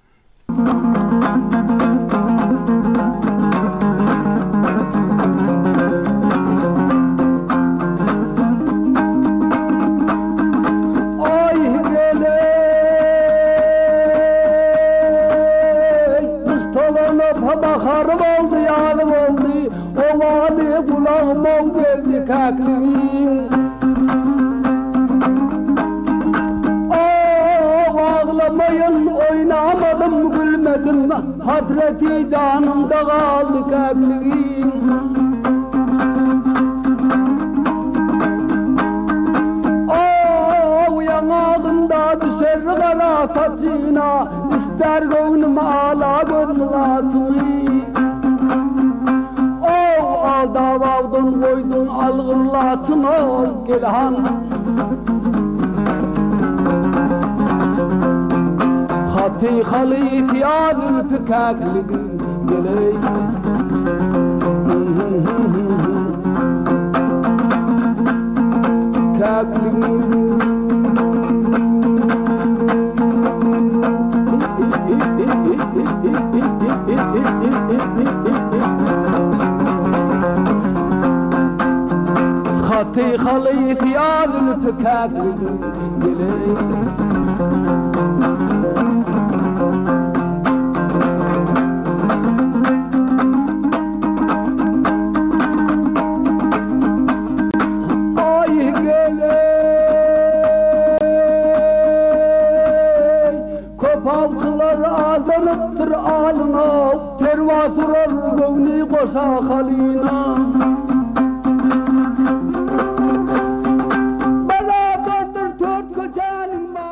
S15: Hasreti canımda kaldı kekliğim. Yanağında düşer kara saçına, ister gönlüm ağla gönlatını. Alda valdın koydun algırlatını gelhan. Hati halit ya zülfikakli geley. Kakli Hati halit ya zülfikakli geley. Ay gele Azanıptır alına Tervasırır gövni koşa halina